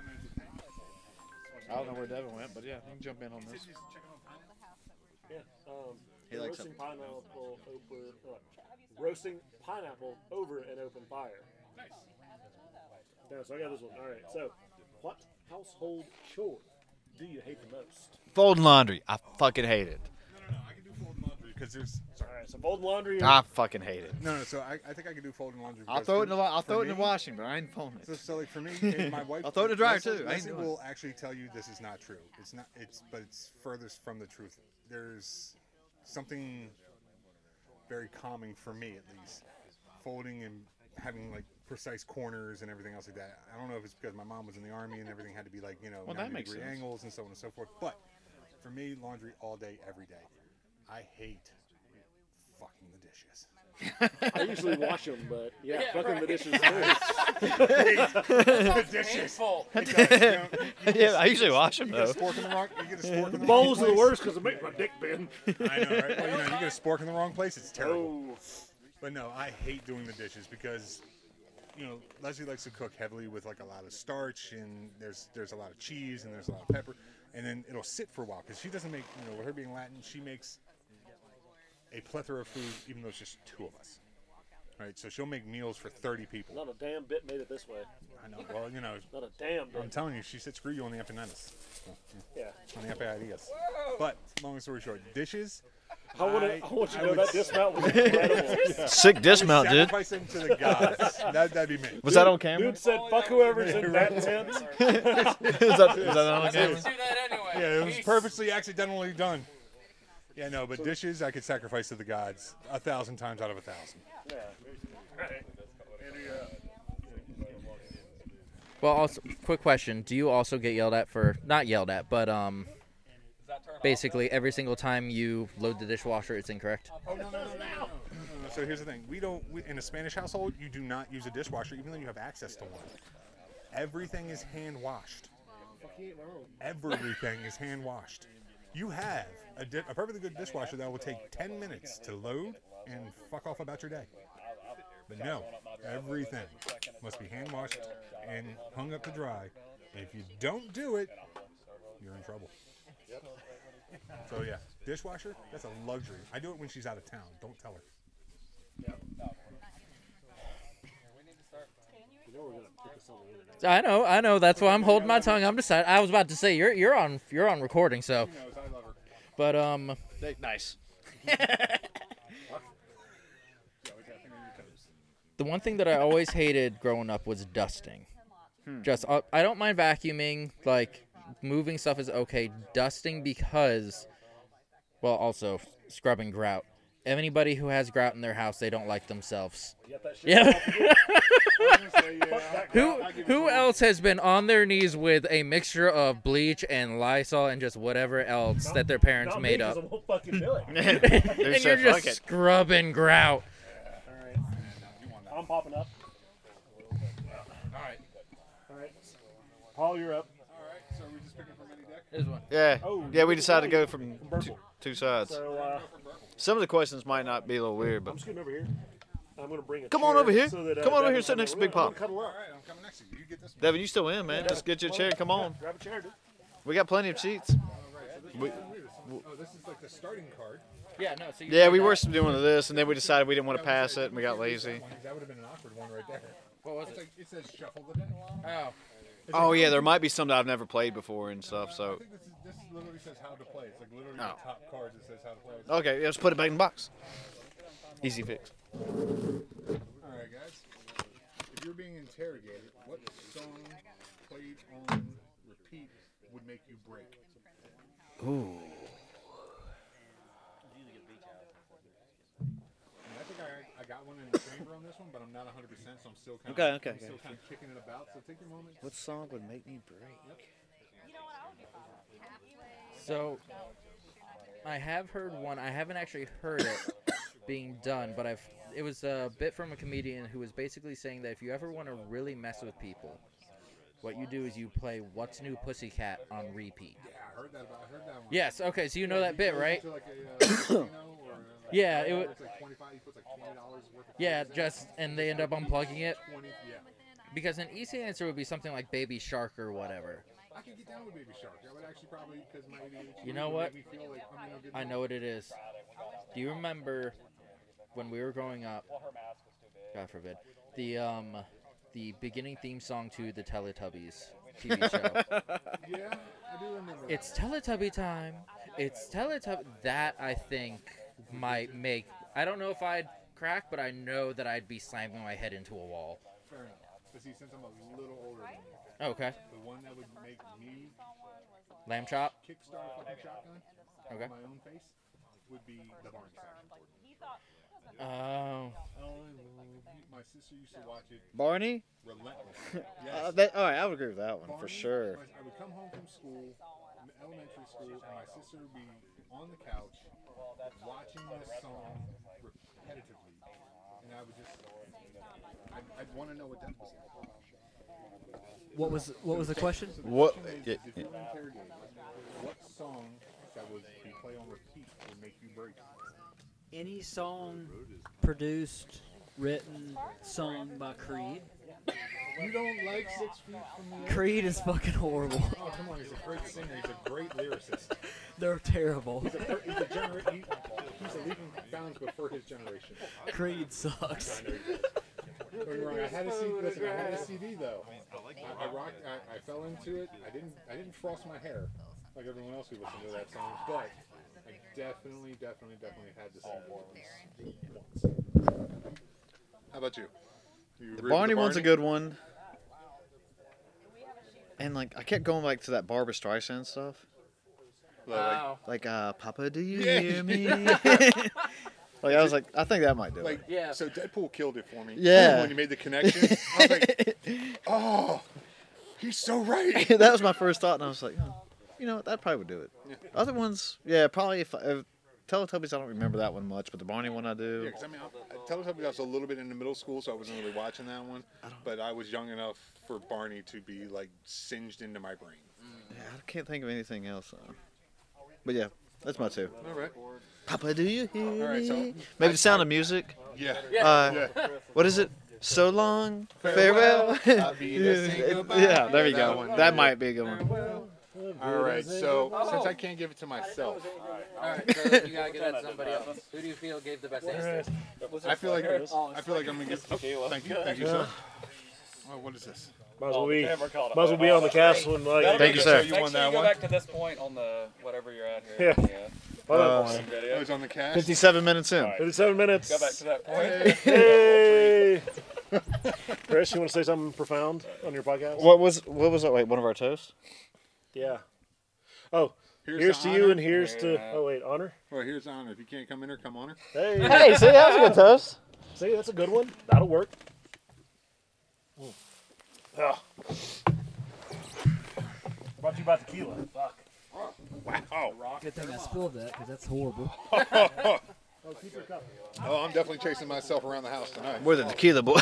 I don't know where Devin went, but yeah, you can jump in on this. Yeah. He likes roasting pineapple over roasting pineapple over an open fire. Nice. Yeah, so I got this one. All right. So, what household chore do you hate the most? Folding laundry. I fucking hate it. No, I can do folding laundry because there's. All right. So folding laundry. I fucking hate it. No. So I think I can do folding laundry. I'll because throw it in for the me- washing, but I ain't folding it. So like for me, and my wife. I'll throw it in the dryer, Leslie- too. I ain't Leslie doing will actually tell you this is not true. It's not. But it's furthest from the truth. There's something very calming for me, at least, folding and having like precise corners and everything else like that. I don't know if it's because my mom was in the army and everything had to be like Well, that makes 90-degree sense. angles and so on and so forth. But for me, laundry all day, every day. I hate fucking the dishes. I usually wash them, but yeah, Yeah, fucking right. the dishes. The dishes. Yeah, I usually wash them You get a though. spork in the wrong. You get a spork in the wrong Bowls are the place. worst because it makes my dick bend. I know, right? Well, you get a spork in the wrong place. It's terrible. Oh. But no, I hate doing the dishes because, Leslie likes to cook heavily with like a lot of starch and there's a lot of cheese and there's a lot of pepper, and then it'll sit for a while because she doesn't make, with her being Latin, she makes a plethora of food even though it's just two of us. Right, so she'll make meals for 30 people. Not a damn bit made it this way. I know. Well, Not a damn bit. I'm telling you, she said screw you on the empanadas. Yeah. On the empanadas. But long story short, dishes. I want you to know would that dismount was incredible. Sick dismount, dude. Sacrifice them to the gods. That'd be me. Was that on camera? Dude said, "Fuck whoever's in that tent." Is that on camera? Let's do that anyway. Yeah, it was purposely accidentally done. Yeah, no, but dishes I could sacrifice to the gods 1,000 times out of 1,000. Yeah. Right. Well, also, quick question: do you also get yelled at for not yelled at, but basically every single time you load the dishwasher, it's incorrect? Oh no. So here's the thing: in a Spanish household, you do not use a dishwasher, even though you have access to one. Everything is hand washed. Everything is hand washed. You have a perfectly good dishwasher that will take 10 minutes to load and fuck off about your day. But no, everything must be hand washed and hung up to dry. And if you don't do it, you're in trouble. So yeah, dishwasher, that's a luxury. I do it when she's out of town. Don't tell her. I know. That's why I'm holding my tongue. I'm deciding. I was about to say you're on recording, so. But Nice. The one thing that I always hated growing up was dusting. Just I don't mind vacuuming, like moving stuff is okay. Dusting because, well, also scrubbing grout. Anybody who has grout in their house, they don't like themselves. Yeah. Who else has been on their knees with a mixture of bleach and Lysol and just whatever else that their parents made up? I won't fucking do it. And you're just scrubbing grout. All right. I'm popping up. All right. Paul, you're up. All right. So are we just picking from any deck? This one. Yeah. Oh, Yeah, we decided to go from Burple. two sides. So, Some of the questions might not be a little weird, but I'm scooting over here. I'm going to bring a come on chair over here. so that, Come on over Devin here and sit can- next to we're Big gonna Pop. cuddle up. All right, I'm coming next to you. You get this one. Devin, you still in, man? Just get your chair. Come on. Grab a chair, dude. We got plenty of seats. Oh, this is like the starting card. Yeah, no. So Yeah, we were doing this, and then we decided we didn't want to pass it, and we got lazy. That would have been an awkward one right there. What was It's it? like, it says shuffle the deck. Oh. Oh yeah, there might be some that I've never played before and stuff. I So think this literally says how to play. It's like literally Oh. the top cards that says how to play. okay, let's put it back in the box. Easy fix. All right, guys. If you're being interrogated, what song played on repeat would make you break? Ooh. I think I got one in the chamber on this one, but I'm not 100%, so I'm still kind of still kind of kicking it about. So take your moment. What song would make me break? So, I have heard one. I haven't actually heard it being done, but it was a bit from a comedian who was basically saying that if you ever want to really mess with people, what you do is you play What's New Pussycat on repeat. Yeah, I heard that one. Yes, okay, so you know that bit, right? To like a casino or Yeah, it it's was. like 25. He puts like $20 worth of Yeah, cards in. just and they end up unplugging it 20. Yeah. because an easy answer would be something like Baby Shark or whatever. I could get down with Baby Shark. That would actually probably, because my ADHD You know would what? make me feel like I'm in a good I know what it is. Do you remember when we were growing up? God forbid. The beginning theme song to the Teletubbies TV show. Yeah, I do remember. It's Teletubby time. It's Teletubby. That I think might make. I don't know if I'd crack, but I know that I'd be slamming my head into a wall. Fair enough. But see, since I'm a little older than you, Okay. the one that would make me Lamb chop. kickstart a fucking shotgun Okay. on my own face would be the Barney section. Oh. My sister used to watch it Barney? relentlessly. Yes. All right, I would agree with that one for Barney, sure. I would come home from school, elementary school, and my sister would be on the couch watching this song repetitively, and I would just, I'd want to know what that was. What was the question? What? The question is, if you were interrogated, what song that would be played on repeat would make you break? Any song produced, written, sung by Creed. You don't like 6 Feet from the Edge? Creed is fucking horrible. Oh, come on, he's a great singer. He's a great lyricist. They're terrible. He's a leaping bounds before his generation. Creed sucks. Don't get me wrong, I had a CD. Listen, I had a CD though. I rocked. I fell into it. I didn't frost my hair like everyone else who listened to that song, but I definitely had to sing it once. How about you? The Barney one's a good one. And like I kept going back to that Barbra Streisand stuff. Wow. Like Papa, do you Yeah. hear me? Like I was like, I think that might do Like, it. Yeah. So Deadpool killed it for me. Yeah. When you made the connection, I was like, oh, he's so right. That was my first thought, and I was like, oh, you know, that probably would do it. Yeah. Other ones, yeah, probably if Teletubbies, I don't remember that one much, but the Barney one I do. Yeah, because I mean, Teletubbies, I was a little bit into middle school, so I wasn't really watching that one. But I was young enough for Barney to be like singed into my brain. Yeah, I can't think of anything else. But yeah, that's my two. All right. Papa, do you hear All right, so me? Maybe The Sound of Music. Yeah. Yeah. What is it? So long, farewell. I'll be there, say goodbye. Yeah, there you That go. one. That might be a good one. All right, so since I can't give it to myself, All right, so you gotta get that to somebody else. Who do you feel gave the best answer? I feel like I'm gonna get. Oh, thank you, sir. Oh, what is this? Might as well be on the castle and like. Thank you, sir. You won that Go one. back to this point on the whatever you're at here. Yeah. I was on the cast. 57 minutes in. 57 minutes. Go back to that point. Hey. Chris, you want to say something profound on your podcast? What was that? Wait, one of our toasts? Yeah. Oh, here's to you honor. and here's to. Oh wait, honor. Well, here's the honor. If you can't come in here, come on her. Hey. Hey, see, that was a good toast. See, that's a good one. That'll work. Oh. Brought to you by tequila. Fuck. Wow. Good thing I spilled that because that's horrible. Oh, keep your cup. Oh, I'm definitely chasing myself around the house tonight. More than tequila, boy.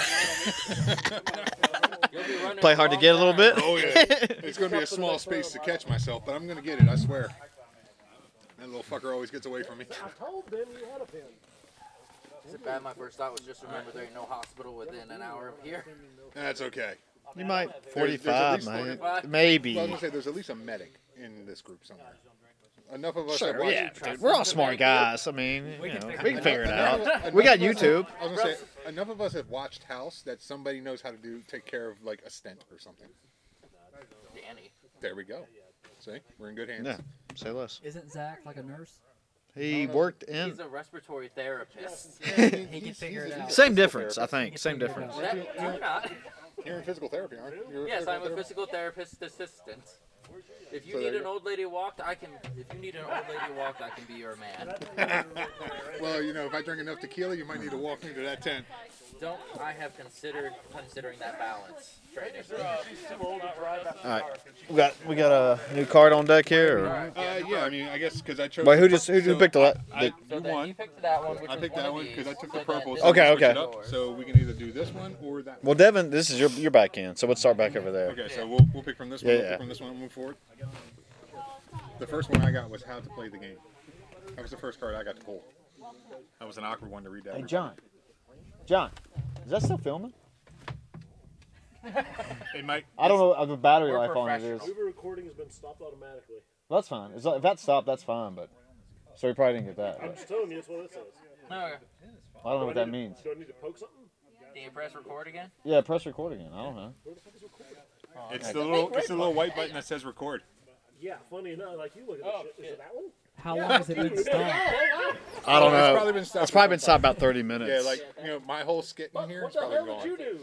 Play hard to get a little bit. Oh yeah. It's going to be a small space to catch myself, but I'm going to get it. I swear. That little fucker always gets away from me. I told them you had a pin. Is it bad? My first thought was just remember there ain't no hospital within an hour of here. That's okay. You might. There's 45, at least man. Maybe. Well, I was going to say, there's at least a medic in this group somewhere. Enough of us Sure, have watched. yeah, dude. We're all smart guys. I mean, we can figure it out. Enough We got of us YouTube. I was going to say, enough of us have watched House that somebody knows how to take care of like a stent or something. Danny. There we go. See, we're in good hands. Yeah, say less. Isn't Zach like a nurse? He worked in. He's a respiratory therapist. He can figure it out. Same difference, I think. Same difference. You're not. You're in physical therapy, aren't you? You're Yes, I'm a physical therapist assistant. If you So need there an you old lady walked, I can. If you need an old lady walked, I can be your man. Well, you know, if I drink enough tequila, you might need to walk me to that tent. Don't I have considering that balance training? All right, we got a new card on deck here. Or? Yeah, I mean, I guess because I chose. Wait, who picked the? You won. You picked that one. Which I picked that one because I took the purple. Okay, we switch okay. it up, so we can either do this one or that one. Well, Devin, this is your back end, so let's start back over there. Okay, so we'll pick from this one. Yeah, We'll yeah. pick from this one and move forward. The first one I got was how to play the game. That was the first card I got to pull. That was an awkward one to read. Hey, John, is that still filming? It might. I don't know the battery We're life on it is. Uber recording has been stopped automatically. Well, that's fine. If that stopped, that's fine. But so we probably didn't get that. I'm But just telling you, that's what it says. Okay. I don't know what that means. Do I need to poke something? Can you press record again? Yeah, press record again. I don't know. Where the fuck is record? It's the little white button that says record. Yeah, funny enough, like you look at this shit. Is it that one? How long has it been stopped? I don't know. It's probably been stopped. It's probably been stopped about 30 minutes. Yeah, like my whole skit in here is probably gone. What did you do?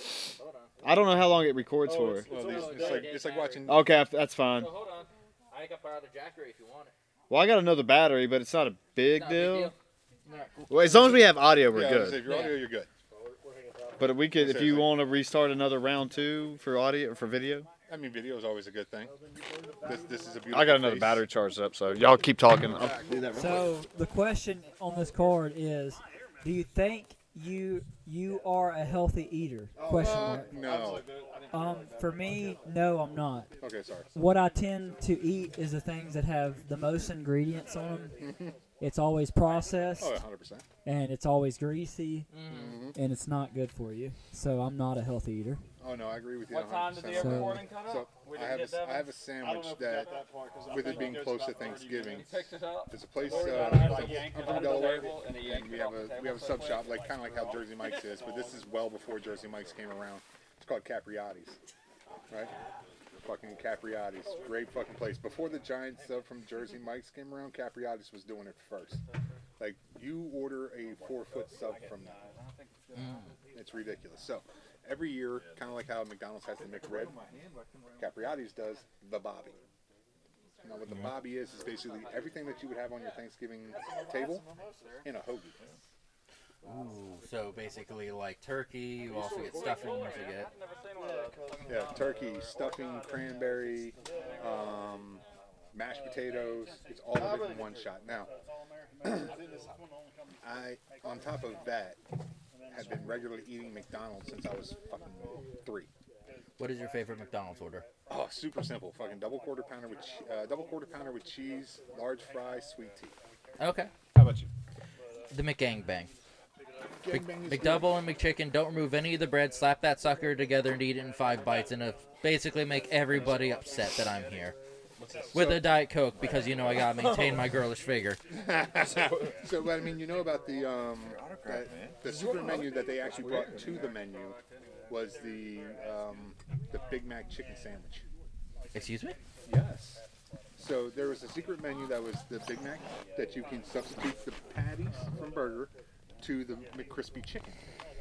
I don't know how long it records for. Well, it's like watching. Okay, that's fine. So hold on. I got borrow the Jackery if you want it. Well, I got another battery, but it's not a big Not a big deal. deal. Well, as long as we have audio, we're Yeah, good. if you're audio, you're good. But we could, if you want to restart another round 2 for audio for video. I mean, video is always a good thing. This is a beautiful. I got another face. battery charged up, so y'all keep talking. I'll do that real quick. So the question on this card is, do you think you are a healthy eater? Question mark. No. For me, no, I'm not. Okay, sorry. What I tend to eat is the things that have the most ingredients on them. It's always processed. Oh, 100%. And it's always greasy, and it's not good for you. So I'm not a healthy eater. Oh no, I agree with you. What time did the 100%. recording cut So up? We I didn't have get I have a I sandwich don't know if we got that, that part, 'cause I with think it being it close goes to up there. Thanksgiving, You picked it up? there's a place. Or I'm like yank it from under the Delaware, table and he yanked and we it have off the we have a table sub quick. shop like kind of like how Jersey Mike's is, but this is well before Jersey Mike's came around. It's called Capriati's, right? Fucking Capriati's, great fucking place. Before the giant sub from Jersey Mike's came around, Capriati's was doing it first. Like you order a 4-foot sub from them, it's ridiculous. So every year, kind of like how McDonald's has the McRib, Capriati's does the Bobby. Now what the Bobby is basically everything that you would have on your Thanksgiving table in a hoagie. Ooh, so basically like turkey, you also get stuffing to get. Yeah, turkey, stuffing, cranberry, mashed potatoes. It's all of it in one shot. Now, I, on top of that, have been regularly eating McDonald's since I was fucking 3. What is your favorite McDonald's order? Oh, super simple. Fucking double quarter pounder with cheese, large fry, sweet tea. Okay. How about you? The McGangbang. Gangbang is McDouble and McChicken. Don't remove any of the bread. Slap that sucker together and eat it in 5 bites, and basically make everybody upset that I'm here. With a Diet Coke, because you know I gotta maintain my girlish figure. So, but I mean, you know about the super menu that they actually brought to the menu was the Big Mac chicken sandwich. Excuse me? Yes. So there was a secret menu that was the Big Mac that you can substitute the patties from burger to the McCrispy chicken.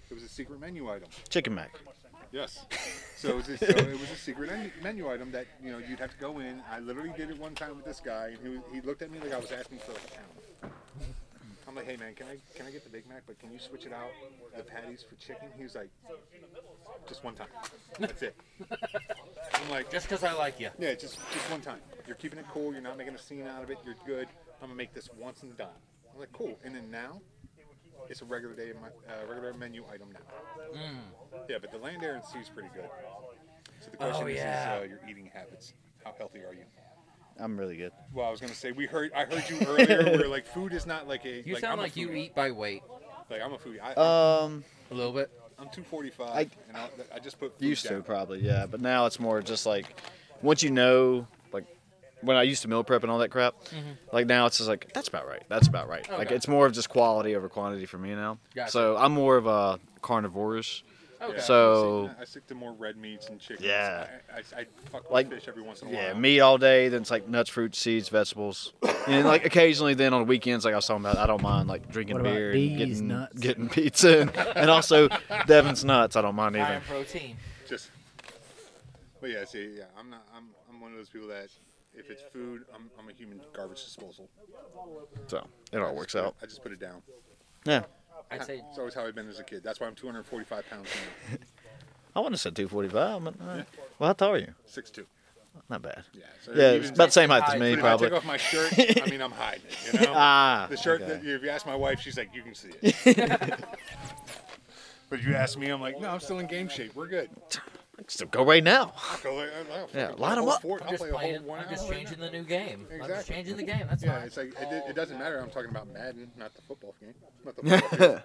It was a secret menu item. Chicken mac. Yes. So it was a secret menu item that you'd have to go in. I literally did it one time with this guy, and he looked at me like I was asking for like a pound. I'm like, hey man, can I get the Big Mac, but can you switch it out the patties for chicken? He was like, just one time. That's it. I'm like, just because I like you. Yeah, just one time. You're keeping it cool. You're not making a scene out of it. You're good. I'm gonna make this once and done. I'm like, cool. And then now, it's a regular regular menu item now. Yeah, but the land, air, and sea is pretty good. So the question is your eating habits. How healthy are you? I'm really good. Well, I was gonna say I heard you earlier where like food is not like a. You sound like you eat by weight. Like I'm a foodie. A little bit. I'm 245, and I just put food Used down. to probably, yeah, but now it's more just like once you know, like when I used to meal prep and all that crap, like now it's just like that's about right. That's about right. Okay. Like it's more of just quality over quantity for me now. Gotcha. So I'm more of a carnivorous. Okay. So I stick to more red meats and chickens. Yeah. I fuck with like fish every once in a yeah, while. meat all day. Then it's like nuts, fruits, seeds, vegetables, and like occasionally then on the weekends, like I was talking about, I don't mind like drinking What about beer these and nuts? getting pizza, and also Devin's nuts. I don't mind High either. in protein. But yeah, see, yeah, I'm one of those people that if it's food, I'm a human garbage disposal. So it all works out. I just put it down. Yeah. I'd say it's always how I've been as a kid. That's why I'm 245 pounds now. I wouldn't have said 245. But, well, how tall are you? 6'2". Not bad. Yeah, so yeah, even it's about the same height as me, but probably. If I take off my shirt, I mean, I'm hiding it, you know? The shirt, okay. if you ask my wife, she's like, you can see it. But if you ask me, I'm like, no, I'm still in game shape. We're good. So go right now. Yeah, line them up. I'm just changing the new game. Exactly. I'm just changing the game. That's yeah, fine. it's like it doesn't matter. I'm talking about Madden, not the football game. Not the football game.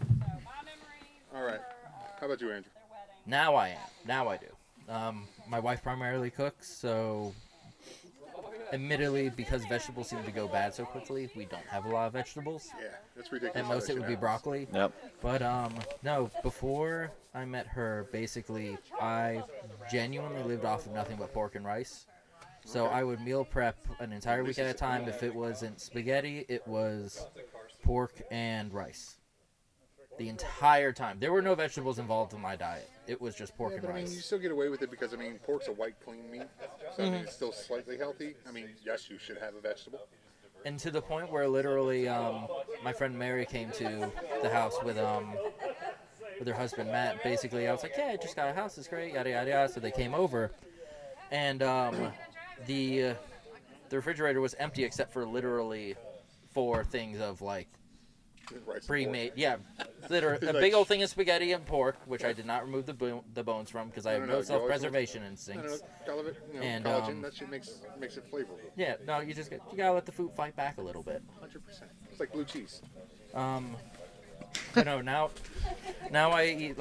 All right. How about you, Andrew? Now I am. Now I do. My wife primarily cooks, so admittedly, because vegetables seem to go bad so quickly, we don't have a lot of vegetables. Yeah, that's ridiculous. At most, it would be broccoli. Yep. But no, before I met her, basically, I genuinely lived off of nothing but pork and rice. So I would meal prep an entire week at a time. If it wasn't spaghetti, it was pork and rice. The entire time. There were no vegetables involved in my diet. It was just pork and but, rice. I mean, you still get away with it because, I mean, pork's a white, clean meat. So, I mean, it's still slightly healthy. I mean, yes, you should have a vegetable. And to the point where literally my friend Mary came to the house with her husband Matt. Basically, I was like, yeah, I just got a house. It's great, yada, yada, yada. So they came over. And the refrigerator was empty except for literally 4 things of, like, pre-made, yeah, literally a big old thing of spaghetti and pork, which I did not remove the bones from because I have no self-preservation instincts. And collagen, that shit makes it flavorful. Yeah, no, you gotta let the food fight back a little bit. 100%. It's like blue cheese. You know, now I eat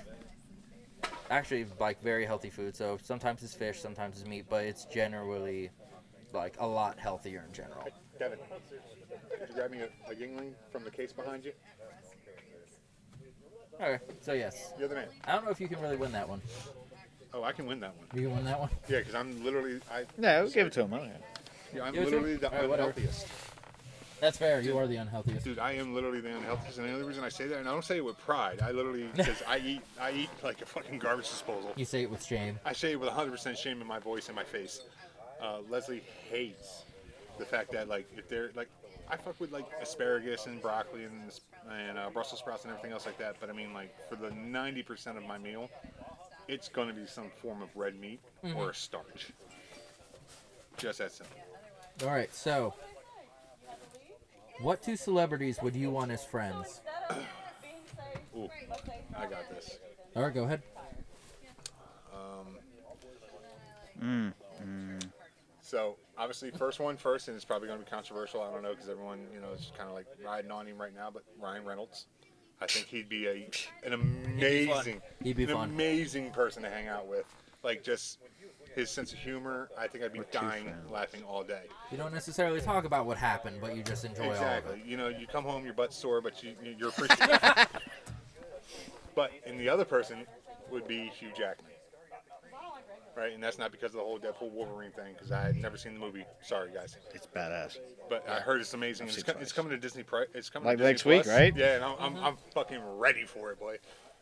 actually very healthy food. So sometimes it's fish, sometimes it's meat, but it's generally like a lot healthier in general. Hey, Devin, could you grab me a Yingling from the case behind you? Okay, so yes. You're the man. I don't know if you can really win that one. Oh, I can win that one. You can win that one? Yeah, because I'm literally... No, we'll give it to him. Yeah, I'm Give it to him? literally the All right, whatever. unhealthiest. That's fair. You are the unhealthiest. Dude, I am literally the unhealthiest, and the only reason I say that, and I don't say it with pride, I literally, because I eat like a fucking garbage disposal. You say it with shame. I say it with 100% shame in my voice and my face. Leslie hates the fact that, like, if they're, like, I fuck with, like, asparagus and broccoli and Brussels sprouts and everything else like that, but I mean, like, for the 90% of my meal, it's going to be some form of red meat or a starch. Just that simple. All right, so what 2 celebrities would you want as friends? Ooh, I got this. All right, go ahead. So, obviously, first one first, and it's probably going to be controversial. I don't know, because everyone, is kind of like riding on him right now, but Ryan Reynolds. I think he'd be an amazing, amazing person to hang out with. Like, just his sense of humor, I think I'd be dying laughing all day. You don't necessarily talk about what happened, but you just enjoy all of Exactly. it. You come home, your butt's sore, but you're appreciative. But, and the other person would be Hugh Jackman. Right, and that's not because of the whole Deadpool Wolverine thing, because I had never seen the movie. Sorry, guys. It's badass. But I heard it's amazing. It's coming to Disney. It's coming like to Disney next week, Plus. right? Yeah, and I'm fucking ready for it, boy.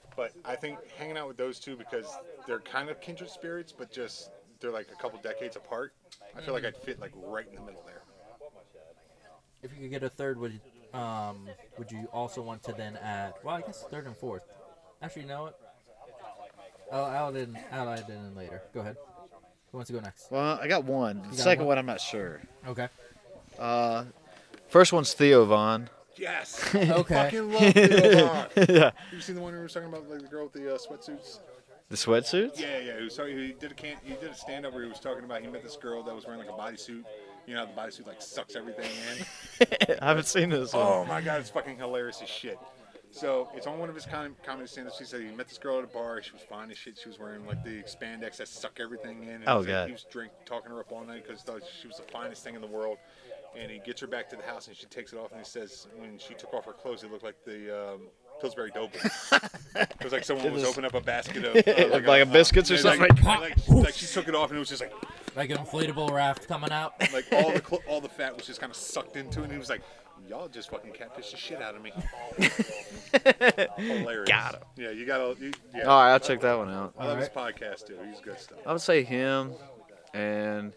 But I think hanging out with those two because they're kind of kindred spirits, but just they're like a couple decades apart. I feel like I'd fit like right in the middle there. If you could get a third, would you also want to then add? Well, I guess third and fourth. Actually, you know what? I'll add in later. Go ahead. Who wants to go next? Well, I got one. The second one, I'm not sure. Okay. First one's Theo Von. Yes. Okay. I fucking love Theo Von. Yeah. You seen the one we were talking about, like the girl with the sweatsuits? The sweatsuits? Yeah. He did a stand-up where he was talking about he met this girl that was wearing like a bodysuit. You know, the bodysuit like sucks everything in. I haven't seen this one. Oh my god, it's fucking hilarious as shit. So it's on one of his comedy stand-ups. He said he met this girl at a bar. She was fine as shit. She was wearing like the spandex that suck everything in. And Oh, he God. He was talking her up all night because she was the finest thing in the world. And he gets her back to the house and she takes it off and he says when she took off her clothes, it looked like the Pillsbury Doughboy. It was like someone was opening up a basket of like a biscuits or something. Like she took it off and it was just like an inflatable raft coming out. Like all the fat was just kind of sucked into it. And he was like, y'all just fucking catfish the shit out of me. Hilarious. Got him. Yeah, you gotta. Yeah. All right, I'll check that one out. I love his podcast too. He's good stuff. I would say him and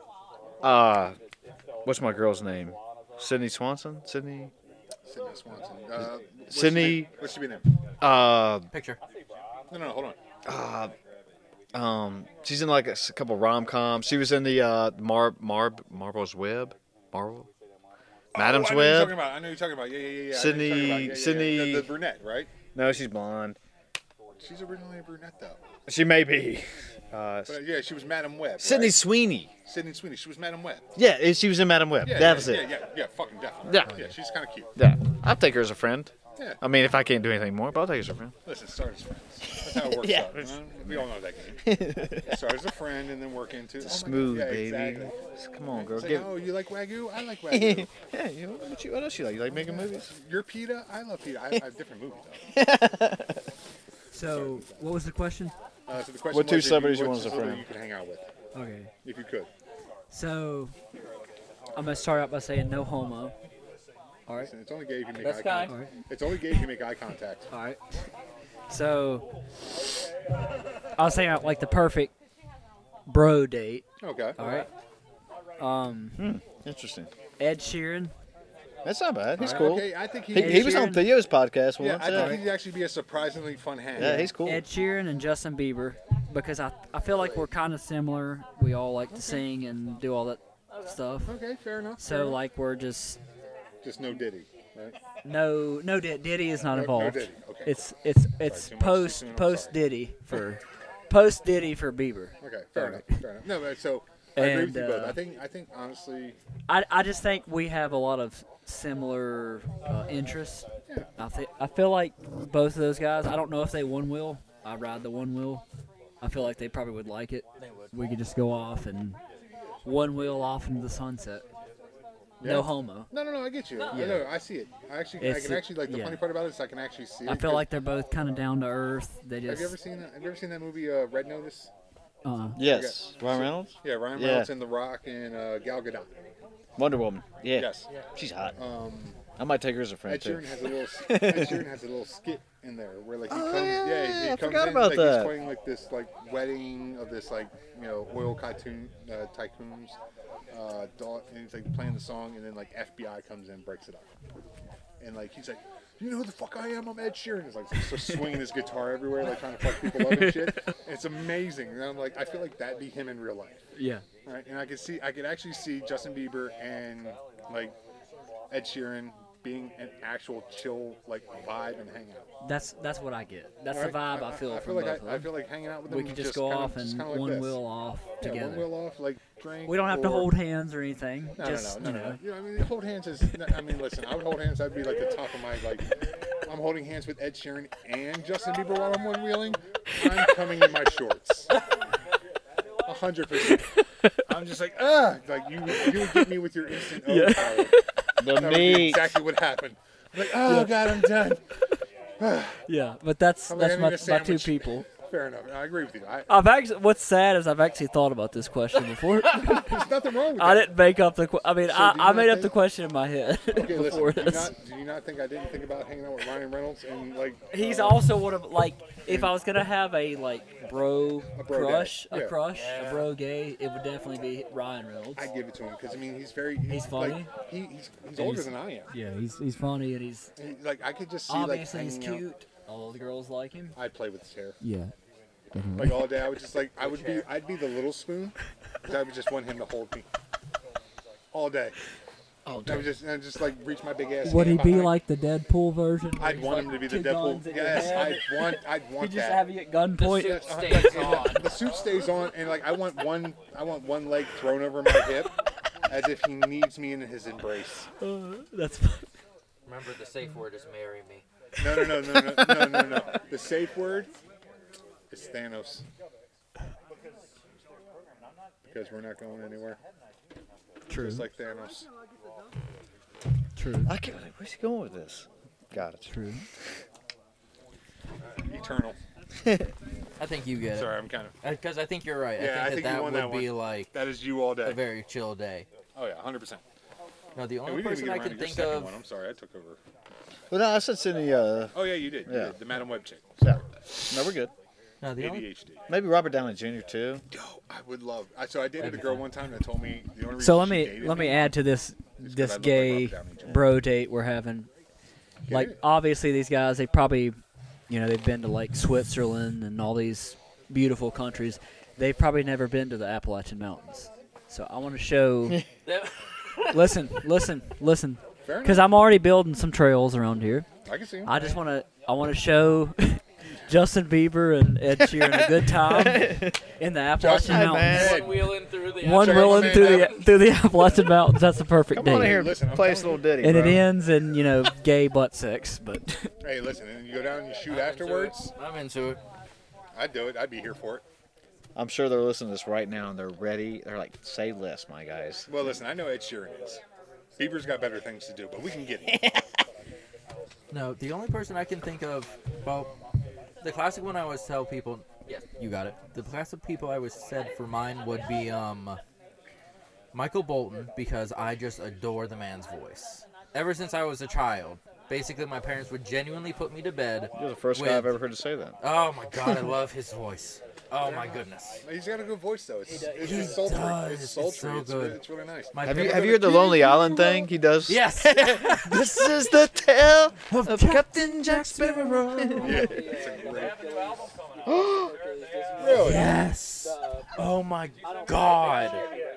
what's my girl's name? Sydney Swanson? Sydney Swanson. Sydney. What should be name? Picture. No, hold on. She's in like a couple rom-coms. She was in the Marvel's Web. Marvel? Madam's I know Web. I know you're talking about. Yeah. Sydney. The brunette, right? No, she's blonde. She's originally a brunette though. She may be. But yeah, she was Madam Web. Sydney right? Sweeney. Sydney Sweeney. She was Madam Web. Yeah, she was in Madam Web. That was it. Yeah, fucking definitely. Yeah, she's kind of cute. Yeah, I'll take her as a friend. Yeah. I mean, if I can't do anything more, but I'll take her as a friend. Listen, start as friends. That's how it works Yeah. out. You know? We all know that game. Start as a friend and then work into it. Smooth, yeah, baby. Exactly. Come on, girl. Say, Give... oh, you like Wagyu? I like Wagyu. Yeah, you know what else you like? You like making movies? You're PETA? I love PETA. I have different movies, though. So, what was the question? So the question What two was celebrities you what want as a celebrity friend? you could hang out with, Okay. if you could. So, I'm going to start out by saying no homo. All right. Listen, it's only gay if you make That's eye kind. contact. All right. It's only gay if you make eye contact. All right. So, I was saying like the perfect bro date. Okay. All right. Interesting. Ed Sheeran. That's not bad. He's All cool. right, okay, I think he was on Theo's podcast Yeah, once. I think he'd actually be a surprisingly fun hang. Yeah, he's cool. Ed Sheeran and Justin Bieber, because I feel like we're kind of similar. We all like to sing and do all that stuff. Okay, fair enough. So like we're just no Diddy, right? no Diddy is not No involved. Diddy, okay. It's Sorry, post Diddy for post Diddy for Bieber. Okay, fair enough. No, but so I agree with you And, both. I think honestly, I just think we have a lot of similar interests. I feel like both of those guys. I don't know if they one wheel. I ride the one wheel. I feel like they probably would like it. We could just go off and one wheel off into the sunset. yeah. No homo. No, I get you. Yeah. I know, I see it. I can actually like the yeah. funny part about it is I can actually see it. I feel like they're both kind of down to earth. They Have just. you ever seen that movie Red Notice? Yes. Okay. Ryan Reynolds? Yeah, Ryan Yeah. Reynolds and The Rock and Gal Gadot. Wonder Woman. Yeah. Yes. She's hot. I might take her as a friend Ed too. Sheeran has a little skit in there where like he comes, he I comes forgot in about like that. he's playing like this like wedding of this like oil tycoons, and he's like playing the song, and then like FBI comes in and breaks it up, and like he's like, you know who the fuck I am? I'm Ed Sheeran. He's like so swinging his guitar everywhere, like trying to fuck people up and shit. And it's amazing. And I'm like, I feel like that'd be him in real life. Yeah. Right, and I could actually see Justin Bieber and like Ed Sheeran being an actual chill like vibe and hang out. That's what I get. That's Right? the vibe I feel from like both of them. I feel like hanging out with them. We could just is go kinda- off just and kinda like one this. wheel off Yeah, together. one wheel off, like drink. We don't have to or- hold hands or anything. No, just no. you know. You know, I mean, hold hands is. I mean, listen, I would hold hands. That'd be like the top of my like. I'm holding hands with Ed Sheeran and Justin Bieber while I'm one wheeling. I'm coming in my shorts. 100%. I'm just like like you would get me with your instant Yeah. power. The That would be meat. exactly what happened. I'm like, oh god, I'm done. Yeah, but that's I'm like, I need a my two sandwich. people. Fair enough. I agree with you. I've actually. What's sad is I've actually thought about this question before. There's nothing wrong with I that. didn't make up the. I mean, So I made up think- the question in my head Okay, before listen. this. Do you not think I didn't think about hanging out with Ryan Reynolds and like? He's also one of like. If I was gonna have a like bro crush, gay. Yeah. a bro gay, it would definitely be Ryan Reynolds. I give it to him because I mean he's very. He's funny. Like, he's older than I am. Yeah, he's funny and he's. Like I could just see Obviously, like he's hanging cute. out. All the girls like him. I'd play with his hair. Yeah. Like all day, I would just like I'd be the little spoon, 'cause I would just want him to hold me all day. Oh, I would just like reach my big ass. Would he hand be behind. like the Deadpool version? I'd want him to be the Two Deadpool. guns in your Yes, hand? I'd want He just that. have you at gunpoint. The suit stays on. The suit stays on, and like I want one leg thrown over my hip, as if he needs me in his embrace. That's. Remember, the safe word is marry me. No. The safe word is Thanos. Because we're not going anywhere. True. Just like Thanos. True. I can't. Where's he going with this? Got it. True. Eternal. I think you get it. Sorry, I'm kind of. Because I think you're right. Yeah, I think that you won would that be one. like That is you all day. a very chill day. Oh yeah, 100%. No, the Hey, only we didn't person even I get around can to your think second of. one. I'm sorry, I took over. Well, no, I said Cindy. Oh yeah, you did. Yeah. The Madam Web chick. Yeah. No, we're good. No, the only. ADHD. Maybe Robert Downey Jr. too. Yo, I would love. So I dated a girl one time that told me the only reason So let she me dated add to this I look this like gay Robert Downey Jr. bro date we're having. Like obviously these guys, they probably, they've been to like Switzerland and all these beautiful countries. They've probably never been to the Appalachian Mountains. So I want to show. listen, Fair because I'm already building some trails around here. I can see 'em. I want to show Justin Bieber and Ed Sheeran a good time in the Appalachian Mountains. One wheeling through the. One wheeling through the Appalachian Mountains. That's the perfect Come on date. here, Listen, I'm play us a telling little ditty, And bro. it ends in gay butt sex. But Hey, listen, and you go down and you shoot afterwards. I'm into it. I'd do it. I'd be here for it. I'm sure they're listening to this right now and they're ready. They're like, say less, my guys. Well, listen, I know Ed Sheeran is. Bieber's got better things to do, but we can get it. No, the only person I can think of, well, the classic one I always tell people, yes, you got it. The classic people I always said for mine would be Michael Bolton, because I just adore the man's voice. Ever since I was a child, basically my parents would genuinely put me to bed. You're the first guy I've ever heard to say that. Oh my God, I love his voice. Oh my goodness. He's got a good voice, though. It's He sultry. does. It's It's sultry. so good. It's really nice. My Have you parents- heard the Lonely Island thing he does? Yes. This is the tale of Captain Jack Sparrow. Yeah, it's a great. Really? Yes. Oh my God.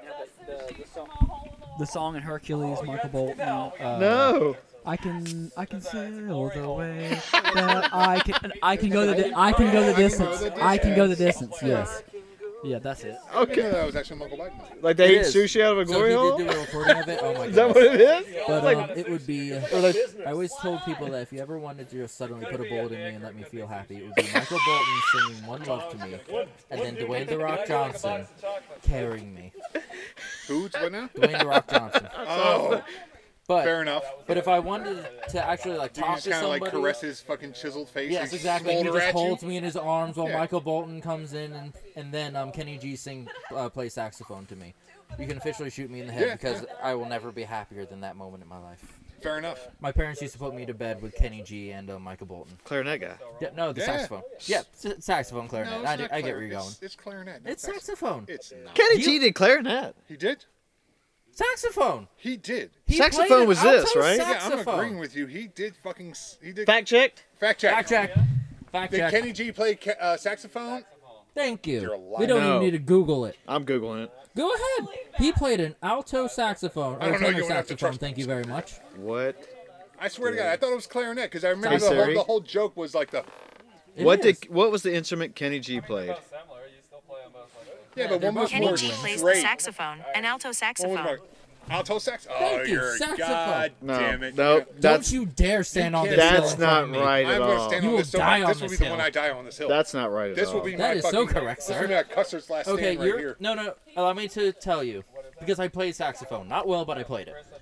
the song in Hercules, Michael Bolton. No. I can sail the way that I can go the distance. I can go the distance. Yes. Yeah, that's it. Okay, that was actually Michael Biden. Like they It ate is. sushi out of a So glory he hole? did do a recording of it? Oh my Is that goodness. what it is? But it would be. I always told people that if you ever wanted to just suddenly put a bullet in me and let me feel happy, it would be Michael Bolton singing "One Love" to me, and then Dwayne "The Rock" Johnson carrying me. Who's what now? Dwayne "The Rock" Johnson. Oh, But fair enough. But if I wanted to actually like You talk just to kind of somebody, like caress his fucking chiseled face. yes, and exactly. He smolder just at you? holds me in his arms while Yeah. Michael Bolton comes in, and then Kenny G plays saxophone to me. You can officially shoot me in the head Yeah, because I will never be happier than that moment in my life. Fair enough. My parents used to put me to bed with Kenny G and Michael Bolton. Clarinet guy. Yeah, no, the Yeah. saxophone. Yeah, saxophone, clarinet. No, it's not I get where you're clarinet. going. It's clarinet. not It's saxophone. It's not. Kenny G did clarinet. He did? Saxophone. He did. He Saxophone played an was this, alto right? Yeah, I'm saxophone. agreeing with you. He did fucking. He did. Fact checked? Fact check. Fact check. Fact Did check. Kenny G play saxophone? Thank You're you. a liar. We don't No. even need to Google it. I'm Googling it. Go ahead. He played an alto saxophone I or don't know, you tenor won't have to saxophone. trust Thank me. you very much. What? I swear to God, I thought it was clarinet because I remember Hey, Siri. the whole joke was like the. It What is. what was the instrument Kenny G played? Yeah, but one was Kenny more G plays the straight. saxophone, an alto One was saxophone. more alto sax. Oh, Thank you, you're saxophone. God No, damn it. no, Don't that's you dare stand on this can't- hill that's in front not of me. right I'm at going to all. stand You on will this hill. die on This will this be the hill. one I die on this hill. That's not right at This all. will be That my is so fucking, correct, This sir. will be my Custer's last Okay, stand right you're here. no. Allow me to tell you, because I played saxophone. Not well, but I played it.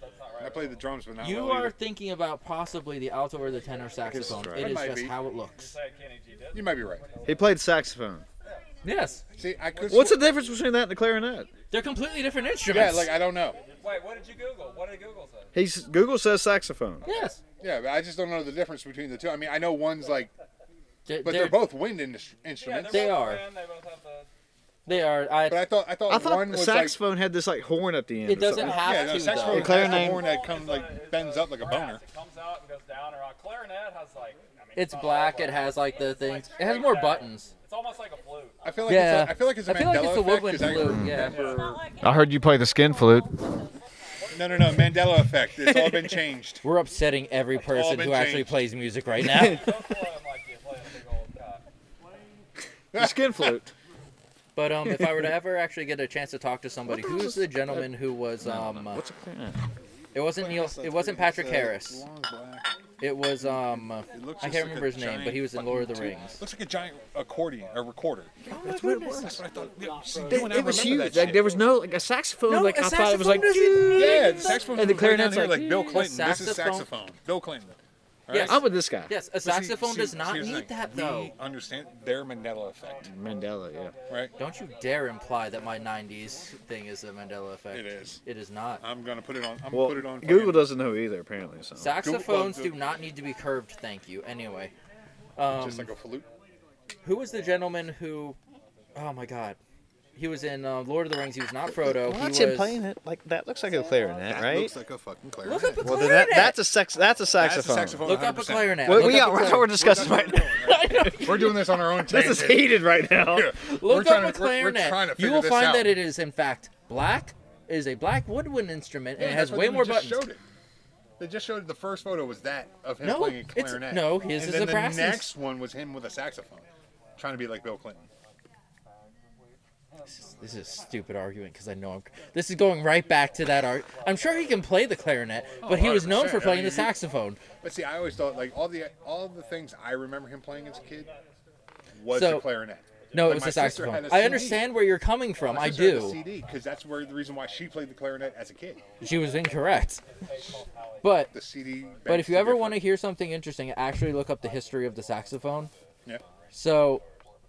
I play the drums, but not You well are either. thinking about possibly the alto or the tenor saxophone. Right. It That is might just be. how it looks. You might be right. He played saxophone. Yes. See, I could. What's the difference between that and the clarinet? They're completely different Yeah, instruments. like I don't know. Wait, what did you Google? What did Google say? Google says saxophone. Yes. Yeah, but I just don't know the difference between the two. I mean, I know one's like, but they're- they're both wind instruments. They are. They are. But I thought one the was saxophone had this like horn at the end. It or doesn't something. have yeah, no, to, saxophone though. has Clarinet- the horn that comes like bends up like a boner. It comes out and goes down, or a clarinet has like. I mean, It's black. It has like the things. It has more buttons. It's almost like a flute. I feel like Yeah. I feel like it's a I feel like Mandela it's a effect, woodwind 'cause I flute, yeah. remember- I heard you play the skin flute. No, Mandela effect. It's all been changed. We're upsetting every person been who actually changed. plays music right now. The skin flute. But if I were to ever actually get a chance to talk to somebody, who's the gentleman who was What's a clarinet? It wasn't Neil. It wasn't Patrick Harris. It was I looks can't just remember like his a name, but he was in Lord of the giant Rings. Looks like a giant accordion, a recorder. That's what it was. That's what I thought. Yeah, see, It, you and I it was remember huge. that Like shit. there was no like a saxophone. No, like a I thought it was like. saxophone doesn't Yeah, need the saxophone. And the was right down clarinet's here, like, like Bill Clinton. This is saxophone. saxophone. Bill Clinton. Yes. I'm with this guy. Yes, a But see- saxophone see- does not here's the need thing. that We though. understand their Mandela effect, Mandela, yeah. right? Don't you dare imply that my '90s thing is a Mandela effect. It is. It is not. I'm gonna put it on. I'm Well, gonna put it on. Google fucking- doesn't know either, apparently. So. Saxophones Google- do not need to be curved. Thank you. Anyway, Just like a flute. who was the gentleman who? Oh my God, he was in Lord of the Rings. He was not Frodo. Watch he him was. playing it. Like that looks like a clarinet, That right? looks like a fucking clarinet. Look up a Well, then clarinet. that's a saxophone. That's a saxophone. Look up a 100%. clarinet. Well, Look yeah, up a that's what clarinet. we're discussing right now. We're doing this on our own This tangent. is heated right now. Yeah. Look We're up a trying to- we're clarinet. trying to You figure will this find out. that it is in fact black. It is a black woodwind instrument, and Yeah, it has that's what way they more just buttons. Showed it. They just showed the first photo was that of him No, playing a it's- clarinet. no, his and is then a the brass next one was him with a saxophone, trying to be like Bill Clinton. This is a stupid argument because I know I'm. This is going right back to that art. I'm sure he can play the clarinet, but he was known for 100%. playing I the mean, saxophone. But see, I always thought like all the things I remember him playing as a kid was So- the clarinet. No, Like, it was my the sister saxophone. had a I CD. understand where you're coming from. My I sister had a do. CD because that's where the reason why she played the clarinet as a kid. She was incorrect. But The CD. but if you ever want to hear something interesting, actually look up the history of the saxophone. Yeah. So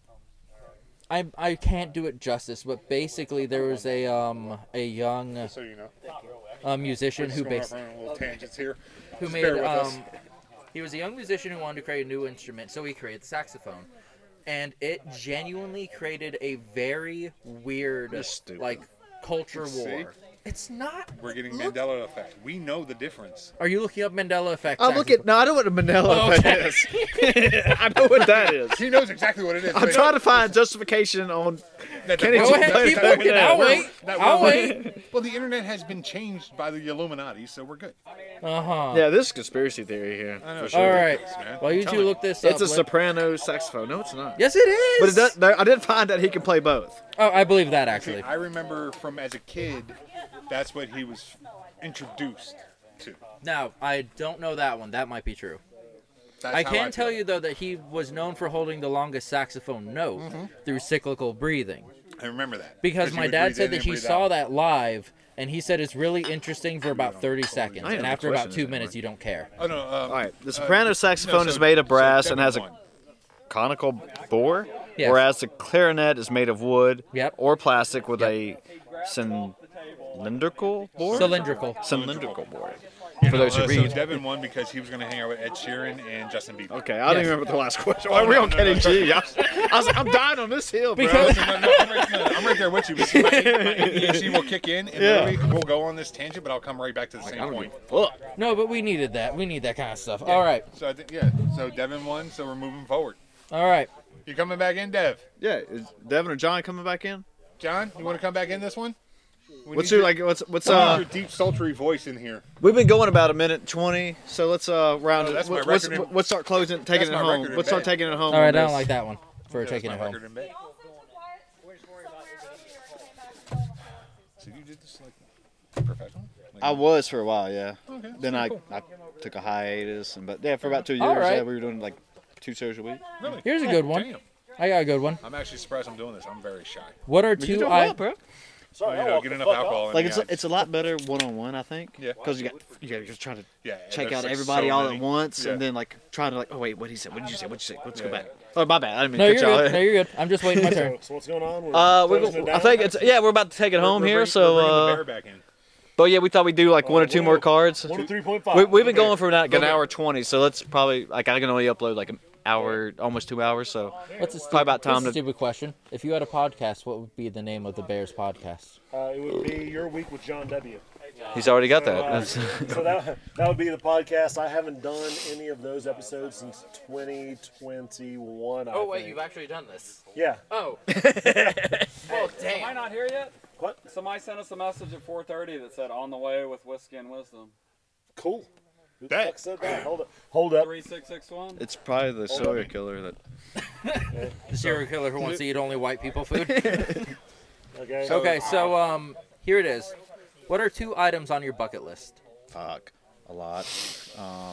I can't do it justice, but basically there was a young So you know. musician We're who just going off on little tangents here. who Just made bear with us. he was a young musician who wanted to create a new instrument, so he created the saxophone. And it genuinely created a very weird like culture See? war. It's not. We're getting Mandela effect. We know the difference. Are you looking up Mandela effect? I look at. No, I know what a Mandela effect is. I know what that is. He knows exactly what it is. I'm trying to find justification on. Kenny Go ahead, keep looking. I'll wait. I'll wait. Well, the internet has been changed by the Illuminati, so we're good. Yeah, this is conspiracy theory here. I know, for it's sure. All right. ridiculous, man. While you Tell two me. look this up. It's a let- soprano saxophone. No, it's not. Yes, it is. But it does, I did find that he can play both. Oh, I believe that See, actually. I remember from as a kid, that's what he was introduced to. Now, I don't know that one. That might be true. That's I how can tell feel. you though that he was known for holding the longest saxophone note through cyclical breathing. I remember that. Because he my would dad breathe said in that and he breathe saw out. that live, and he said it's really interesting for about 30 seconds, I ain't and no after about question 2 anymore. minutes, you don't care. Oh no! All right, the soprano saxophone is made of brass and has a conical bore, Yes. whereas the clarinet is made of wood Yep. or plastic with a cylindrical bore. Cylindrical bore. For those who So read. Devin won because he was going to hang out with Ed Sheeran and Justin Bieber. Okay, I don't even remember the last question. Why are we on Kenny G? I was like, I'm dying on this hill, bro. Because- I'm right there with you. Because my ADHD will kick in, and Yeah. literally we'll go on this tangent, but I'll come right back to the same point. No, but we needed that. We need that kind of stuff. All right. So I think So Devin won. So we're moving forward. All right. You coming back in, Dev? Yeah, is Devin or John coming back in? John, you want to come back in this one? We What's need your what's we need your deep sultry voice in here? We've been going about a minute 20, so let's round Oh, it. that's my Let's record in- let's start closing, taking that's it my home. record in Let's start bed. taking it home. All right, on I don't this. like that one for That's taking my it home. record in bed. So you did this like professional? I was for a while, yeah. Okay, Then that's I, cool. I took a hiatus, but yeah, for about 2 years, All right. yeah, we were doing like 2 shows a week. Really? Here's a good one. Damn. I got a good one. I'm actually surprised I'm doing this. I'm very shy. What are You're two doing I? well, bro. Sorry, you I'll know, walk get the enough fuck alcohol. off. in Like the it's a lot better one-on-one, I think. Yeah. Because you're just trying to check there's, out like, everybody so all many. at once, Yeah. and then like try to like, oh wait, what did he say? What did you say? What did you say? Let's go Yeah. back. Oh, my bad. I didn't mean No, to you're cut y'all. good. No, you're good. I'm just waiting my turn. So what's going on? I think it's we're about to take it home here. So We're bringing the bear back in. but yeah, we thought we'd do like one or two more cards. 1 to 3.5. We've been going for like an hour 20, so let's probably like I can only upload like an hour, almost 2 hours. So What's probably about time This is to. a stupid question. If you had a podcast, what would be the name of the Bears podcast? It would be Your Week with John W. He's already got So, that. so that would be the podcast. I haven't done any of those episodes since 2021. I think. you've actually done this. Yeah. Oh. Well, Am I not here yet? What? Somebody sent us a message at 4:30 that said "On the way with whiskey and wisdom." Cool. Who the fuck said that? Hold up. 3661. It's probably the serial killer that. The serial killer who wants to eat only white people food. Okay. Okay, so here it is. What are 2 items on your bucket list? Fuck, a lot. How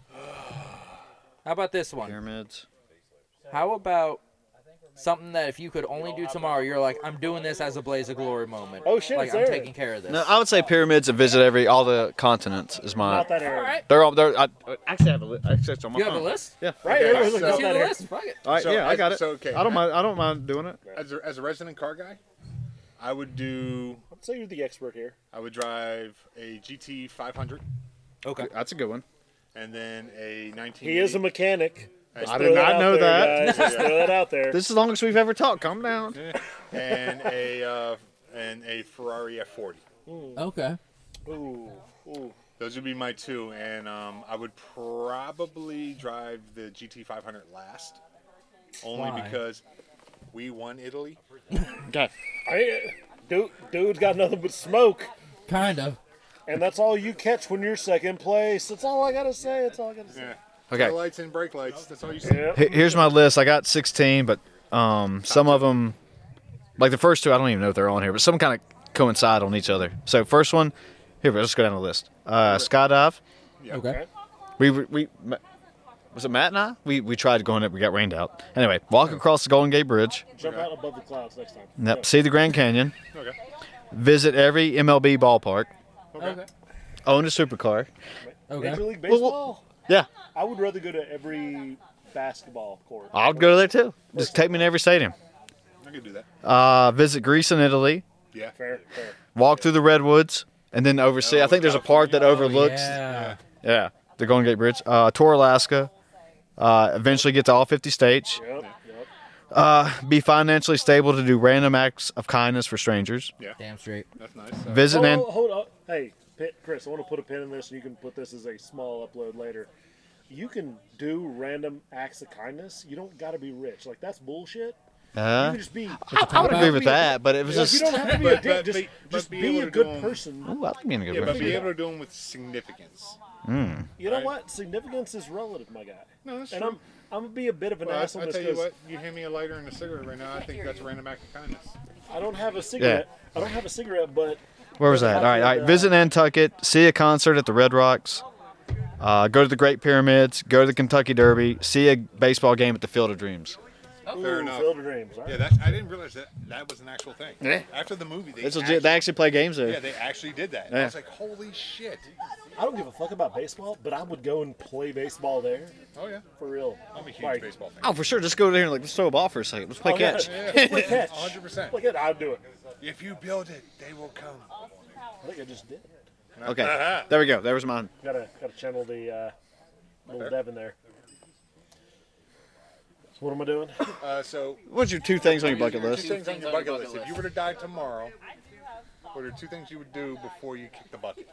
about this one? Pyramids. How about something that if you could only do tomorrow, you're like, I'm doing this as a blaze of glory moment. Oh, shit, Like it's I'm there. taking care of this. No, I would say pyramids and visit all the continents is mine. Not that area. They're all. I actually have a list. Actually, it's on my You have a phone. list? Yeah. Right. Okay, Everyone's so- looking See up the that list? Fuck it. All right, So, yeah, I got it. so, okay. I don't mind doing it. As a resident car guy, I would do. I'd say you're the expert here. I would drive a GT 500. Okay, that's a good one. And then a 19. He is a mechanic. Let's I throw did that not out know there, that. Guys. Let's throw that out there. This is the longest we've ever talked. Calm down. and a Ferrari F40. Okay. Ooh. Those would be my 2, and I would probably drive the GT 500 last, only Why? because we won Italy. Okay. Dude's got nothing but smoke, Kind of. and that's all you catch when you're second place. That's all I gotta say. That's all I gotta say. Yeah. Okay. Tail lights and brake lights. That's all you see. Yep. Here's my list. I got 16, but some of them, like the first 2, I don't even know if they're on here, but some kind of coincide on each other. So first one, here, let's go down the list. Skydive. Yeah. Okay. We was it Matt and I? We tried going up. We got rained out. Anyway, walk across the Golden Gate Bridge. Jump out above the clouds next time. Yep. See the Grand Canyon. Okay. Visit every MLB ballpark. Okay. Own a supercar. Okay. Major League Baseball. Yeah. I would rather go to every basketball court. I'll go there too. Just take me to every stadium. I could do that. Visit Greece and Italy. Yeah. Fair. Walk through the redwoods, and then oversee. I think there's a park that overlooks. Yeah. The Golden Gate Bridge. Tour Alaska. Eventually get to all 50 states. Yep. Be financially stable to do random acts of kindness for strangers. Yeah. Damn straight. That's nice. Visit and Hold up. Hey, Chris, I want to put a pin in this, and you can put this as a small upload later. You can do random acts of kindness. You don't got to be rich. Like, that's bullshit. You can just be. I would agree with that, but it was Like, just. you don't have to be a dick. Just be a good person. Ooh, I like being a good Yeah, but person. be able to do them with significance. You know what? Significance is relative, my guy. No, that's And true. I'm gonna be a bit of an Well, ass on I this tell you because what, you hand me a lighter and a cigarette right now. I think that's a random act of kindness. I don't have a cigarette. I don't have a cigarette, but Where was that? All right. Visit Nantucket. See a concert at the Red Rocks. Go to the Great Pyramids. Go to the Kentucky Derby. See a baseball game at the Field of Dreams. Fair enough. Field of Dreams. All right. Yeah, I didn't realize that was an actual thing. Yeah. After the movie, It's legit. They actually play games there. Yeah, they actually did that. Yeah. I was like, holy shit. I don't give a fuck about baseball, but I would go and play baseball there. Oh, yeah. For real. I'm a huge Like, baseball fan. Oh, for sure. Just go there and let's throw a ball for a second. Let's play Oh, yeah. catch. Let's play catch. 100%. Look at I'd do it. If you build it, they will come. I think I just did. Okay. There we go. There was mine. Gotta channel the little Devin there. So what am I doing? So, What's your 2 things on your bucket Two list? things on your bucket list. If you were to die tomorrow, what are 2 things you would do before you kick the bucket?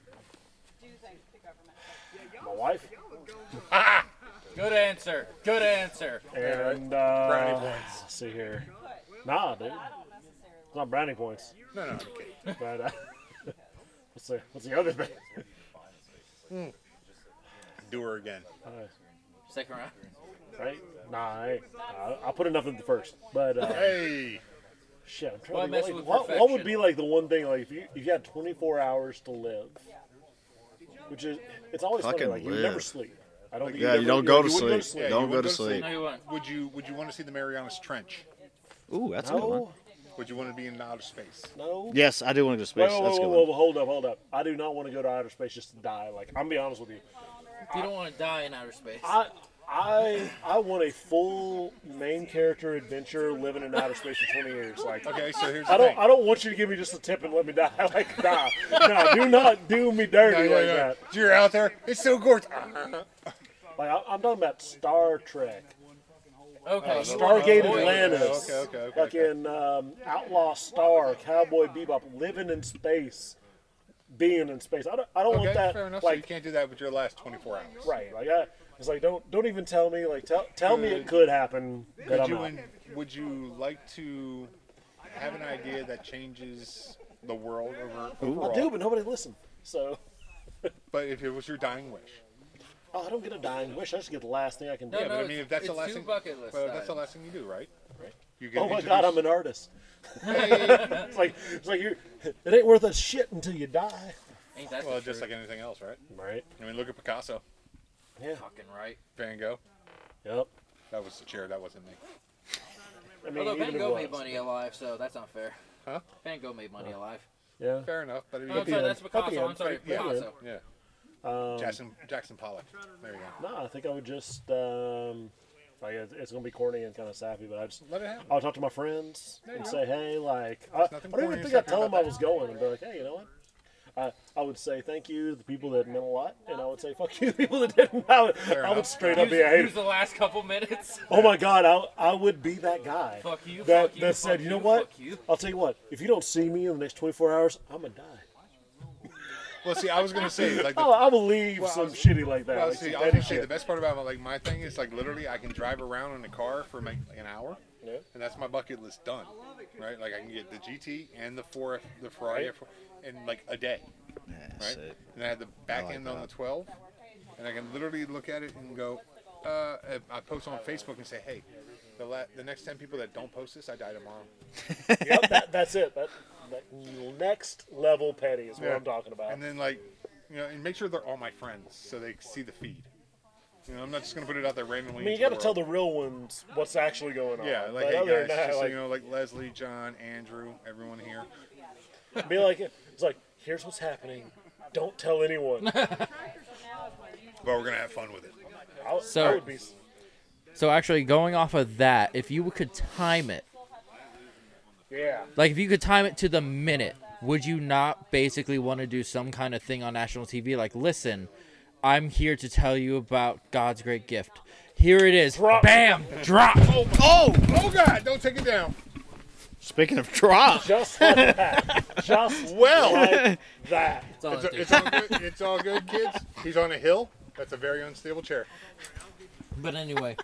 My wife. Good answer. Good answer. And Brownie points. Let's see here. Nah, dude. It's not brownie points. No, I'm kidding. But what's the other thing? Do her again. Second round. Right? Nah, I'll put enough in the first. But Hey. shit, I'm Why trying mess to with think. What would perfection? be like the one thing like if you had 24 hours to live, which is it's always funny Fucking like you live. never sleep. I don't think Yeah, you don't go to sleep. Yeah, Don't you go would to sleep. No, you won't. Would you want to see the Marianas Trench? Ooh, that's a good one. No, Would you want to be in outer space? No. Yes, I do want to go to space. That's a good one. Hold up. I do not want to go to outer space just to die. Like, I'm gonna be honest with you. You don't want to die in outer space. I want a full main character adventure living in outer space for 20 years. Like, okay, so here's the thing. I don't want you to give me just a tip and let me die. Like, nah, do not do me dirty like that. You're out there. It's so gorgeous. Like, I'm talking about Star Trek. Okay. Stargate Atlantis. Okay. Fucking Outlaw Star, Cowboy Bebop, living in space, being in space. I don't want that. Fair enough. Like, so you can't do that with your last 24 hours. Right. Like, it's like don't even tell me. Like, tell me it could happen. Would you like to have an idea that changes the world overall? I do, but nobody listens. So. But if it was your dying wish. Oh, I don't get a dying wish. I just get the last thing I can do. Yeah, but I mean, if that's the last thing, bucket list. well, that's the last thing you do, right? You get oh my God, I'm an artist. it's like it ain't worth a shit until you die. Ain't that well, just like anything else, right? Right. I mean, look at Picasso. Yeah. Fucking right. Van Gogh. Yep. That was the chair. That wasn't me. I mean, although Van Gogh made money alive, so that's not fair. Huh? Van Gogh made money alive. Yeah. Fair enough. But I'm sorry, that's Picasso. I'm sorry, Picasso. Yeah. Jackson Pollock. There you go. No, I think I would just like it's gonna be corny and kind of sappy, but let it happen. I'll talk to my friends and say, hey, like I don't corny even or think I'd sappy tell them about I was going and be like, hey, you know what? I would say thank you to the people that meant a lot, and I would say fuck you to the people that didn't. I would straight up be a hater. Use the last couple minutes. Oh my God, I would be that guy. Fuck you. That fuck you, said, fuck you know what? Fuck you. I'll tell you what. If you don't see me in the next 24 hours, I'm gonna die. Well, see, I was gonna say like I will leave some shitty like that. Well, like see, some I was petty gonna say shit. the best part about like my thing is like literally I can drive around in a car for like an hour, and that's my bucket list done, right? Like I can get the GT and the Ferrari in like a day, right? And I had the back end on the 12, and I can literally look at it and go. I post on Facebook and say, hey, the next 10 people that don't post this, I die tomorrow. Yep, that's it. That next level petty is what I'm talking about. And then like, you know, and make sure they're all my friends so they see the feed. You know, I'm not just gonna put it out there randomly. I mean, you got to tell the real ones what's actually going on. Yeah, like but hey other guys, than that, just so you know, like Leslie, John, Andrew, everyone here. Be like, it's like, here's what's happening. Don't tell anyone. But we're gonna have fun with it. I would be. So actually, going off of that, if you could time it, yeah, like if you could time it to the minute, would you not basically want to do some kind of thing on national TV? Like, listen, I'm here to tell you about God's great gift. Here it is. Drop. Bam! Drop! Oh God! Don't take it down. Speaking of drop. Just like that. Just like that. It's all good, kids. He's on a hill. That's a very unstable chair. But anyway.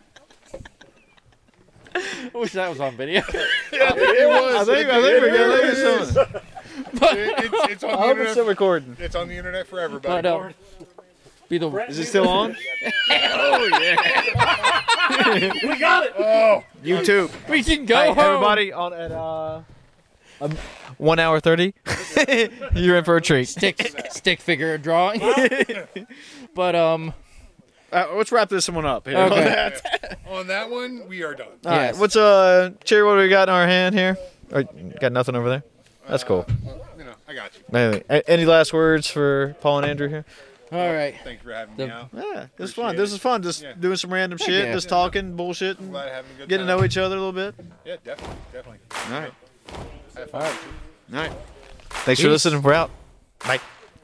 I wish that was on video. It was. I think we're gonna look at It's on the internet. Still recording. It's on the internet for everybody. But, be the. Is it still on? Oh yeah. We got it. Oh, YouTube. We can go Hey, home. everybody on at 1 hour 30. You're in for a treat. Stick figure drawing. But let's wrap this one up here. Okay. On that one, we are done. All right. What's Cherry? What do we got in our hand here? Or, got nothing over there. That's cool. Well, you know, I got you. Anyway, any last words for Paul and Andrew here? All right. Thank you for having me out. Yeah, this was fun. This is fun. Just doing some random shit, yeah. just talking, bullshit, and Glad having a good getting to time. know each other a little bit. Yeah, definitely. All right. Have fun. All right. Thanks for listening. We're out. Bye.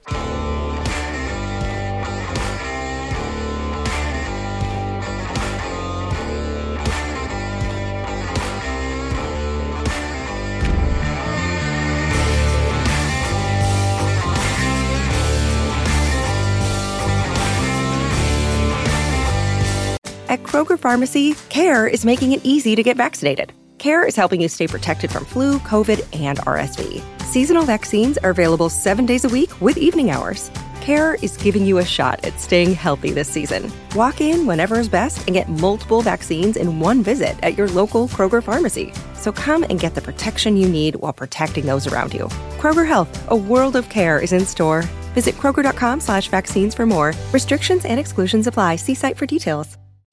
At Kroger Pharmacy, CARE is making it easy to get vaccinated. CARE is helping you stay protected from flu, COVID, and RSV. Seasonal vaccines are available 7 days a week with evening hours. CARE is giving you a shot at staying healthy this season. Walk in whenever is best and get multiple vaccines in one visit at your local Kroger Pharmacy. So come and get the protection you need while protecting those around you. Kroger Health, a world of care is in store. Visit Kroger.com/vaccines for more. Restrictions and exclusions apply. See site for details.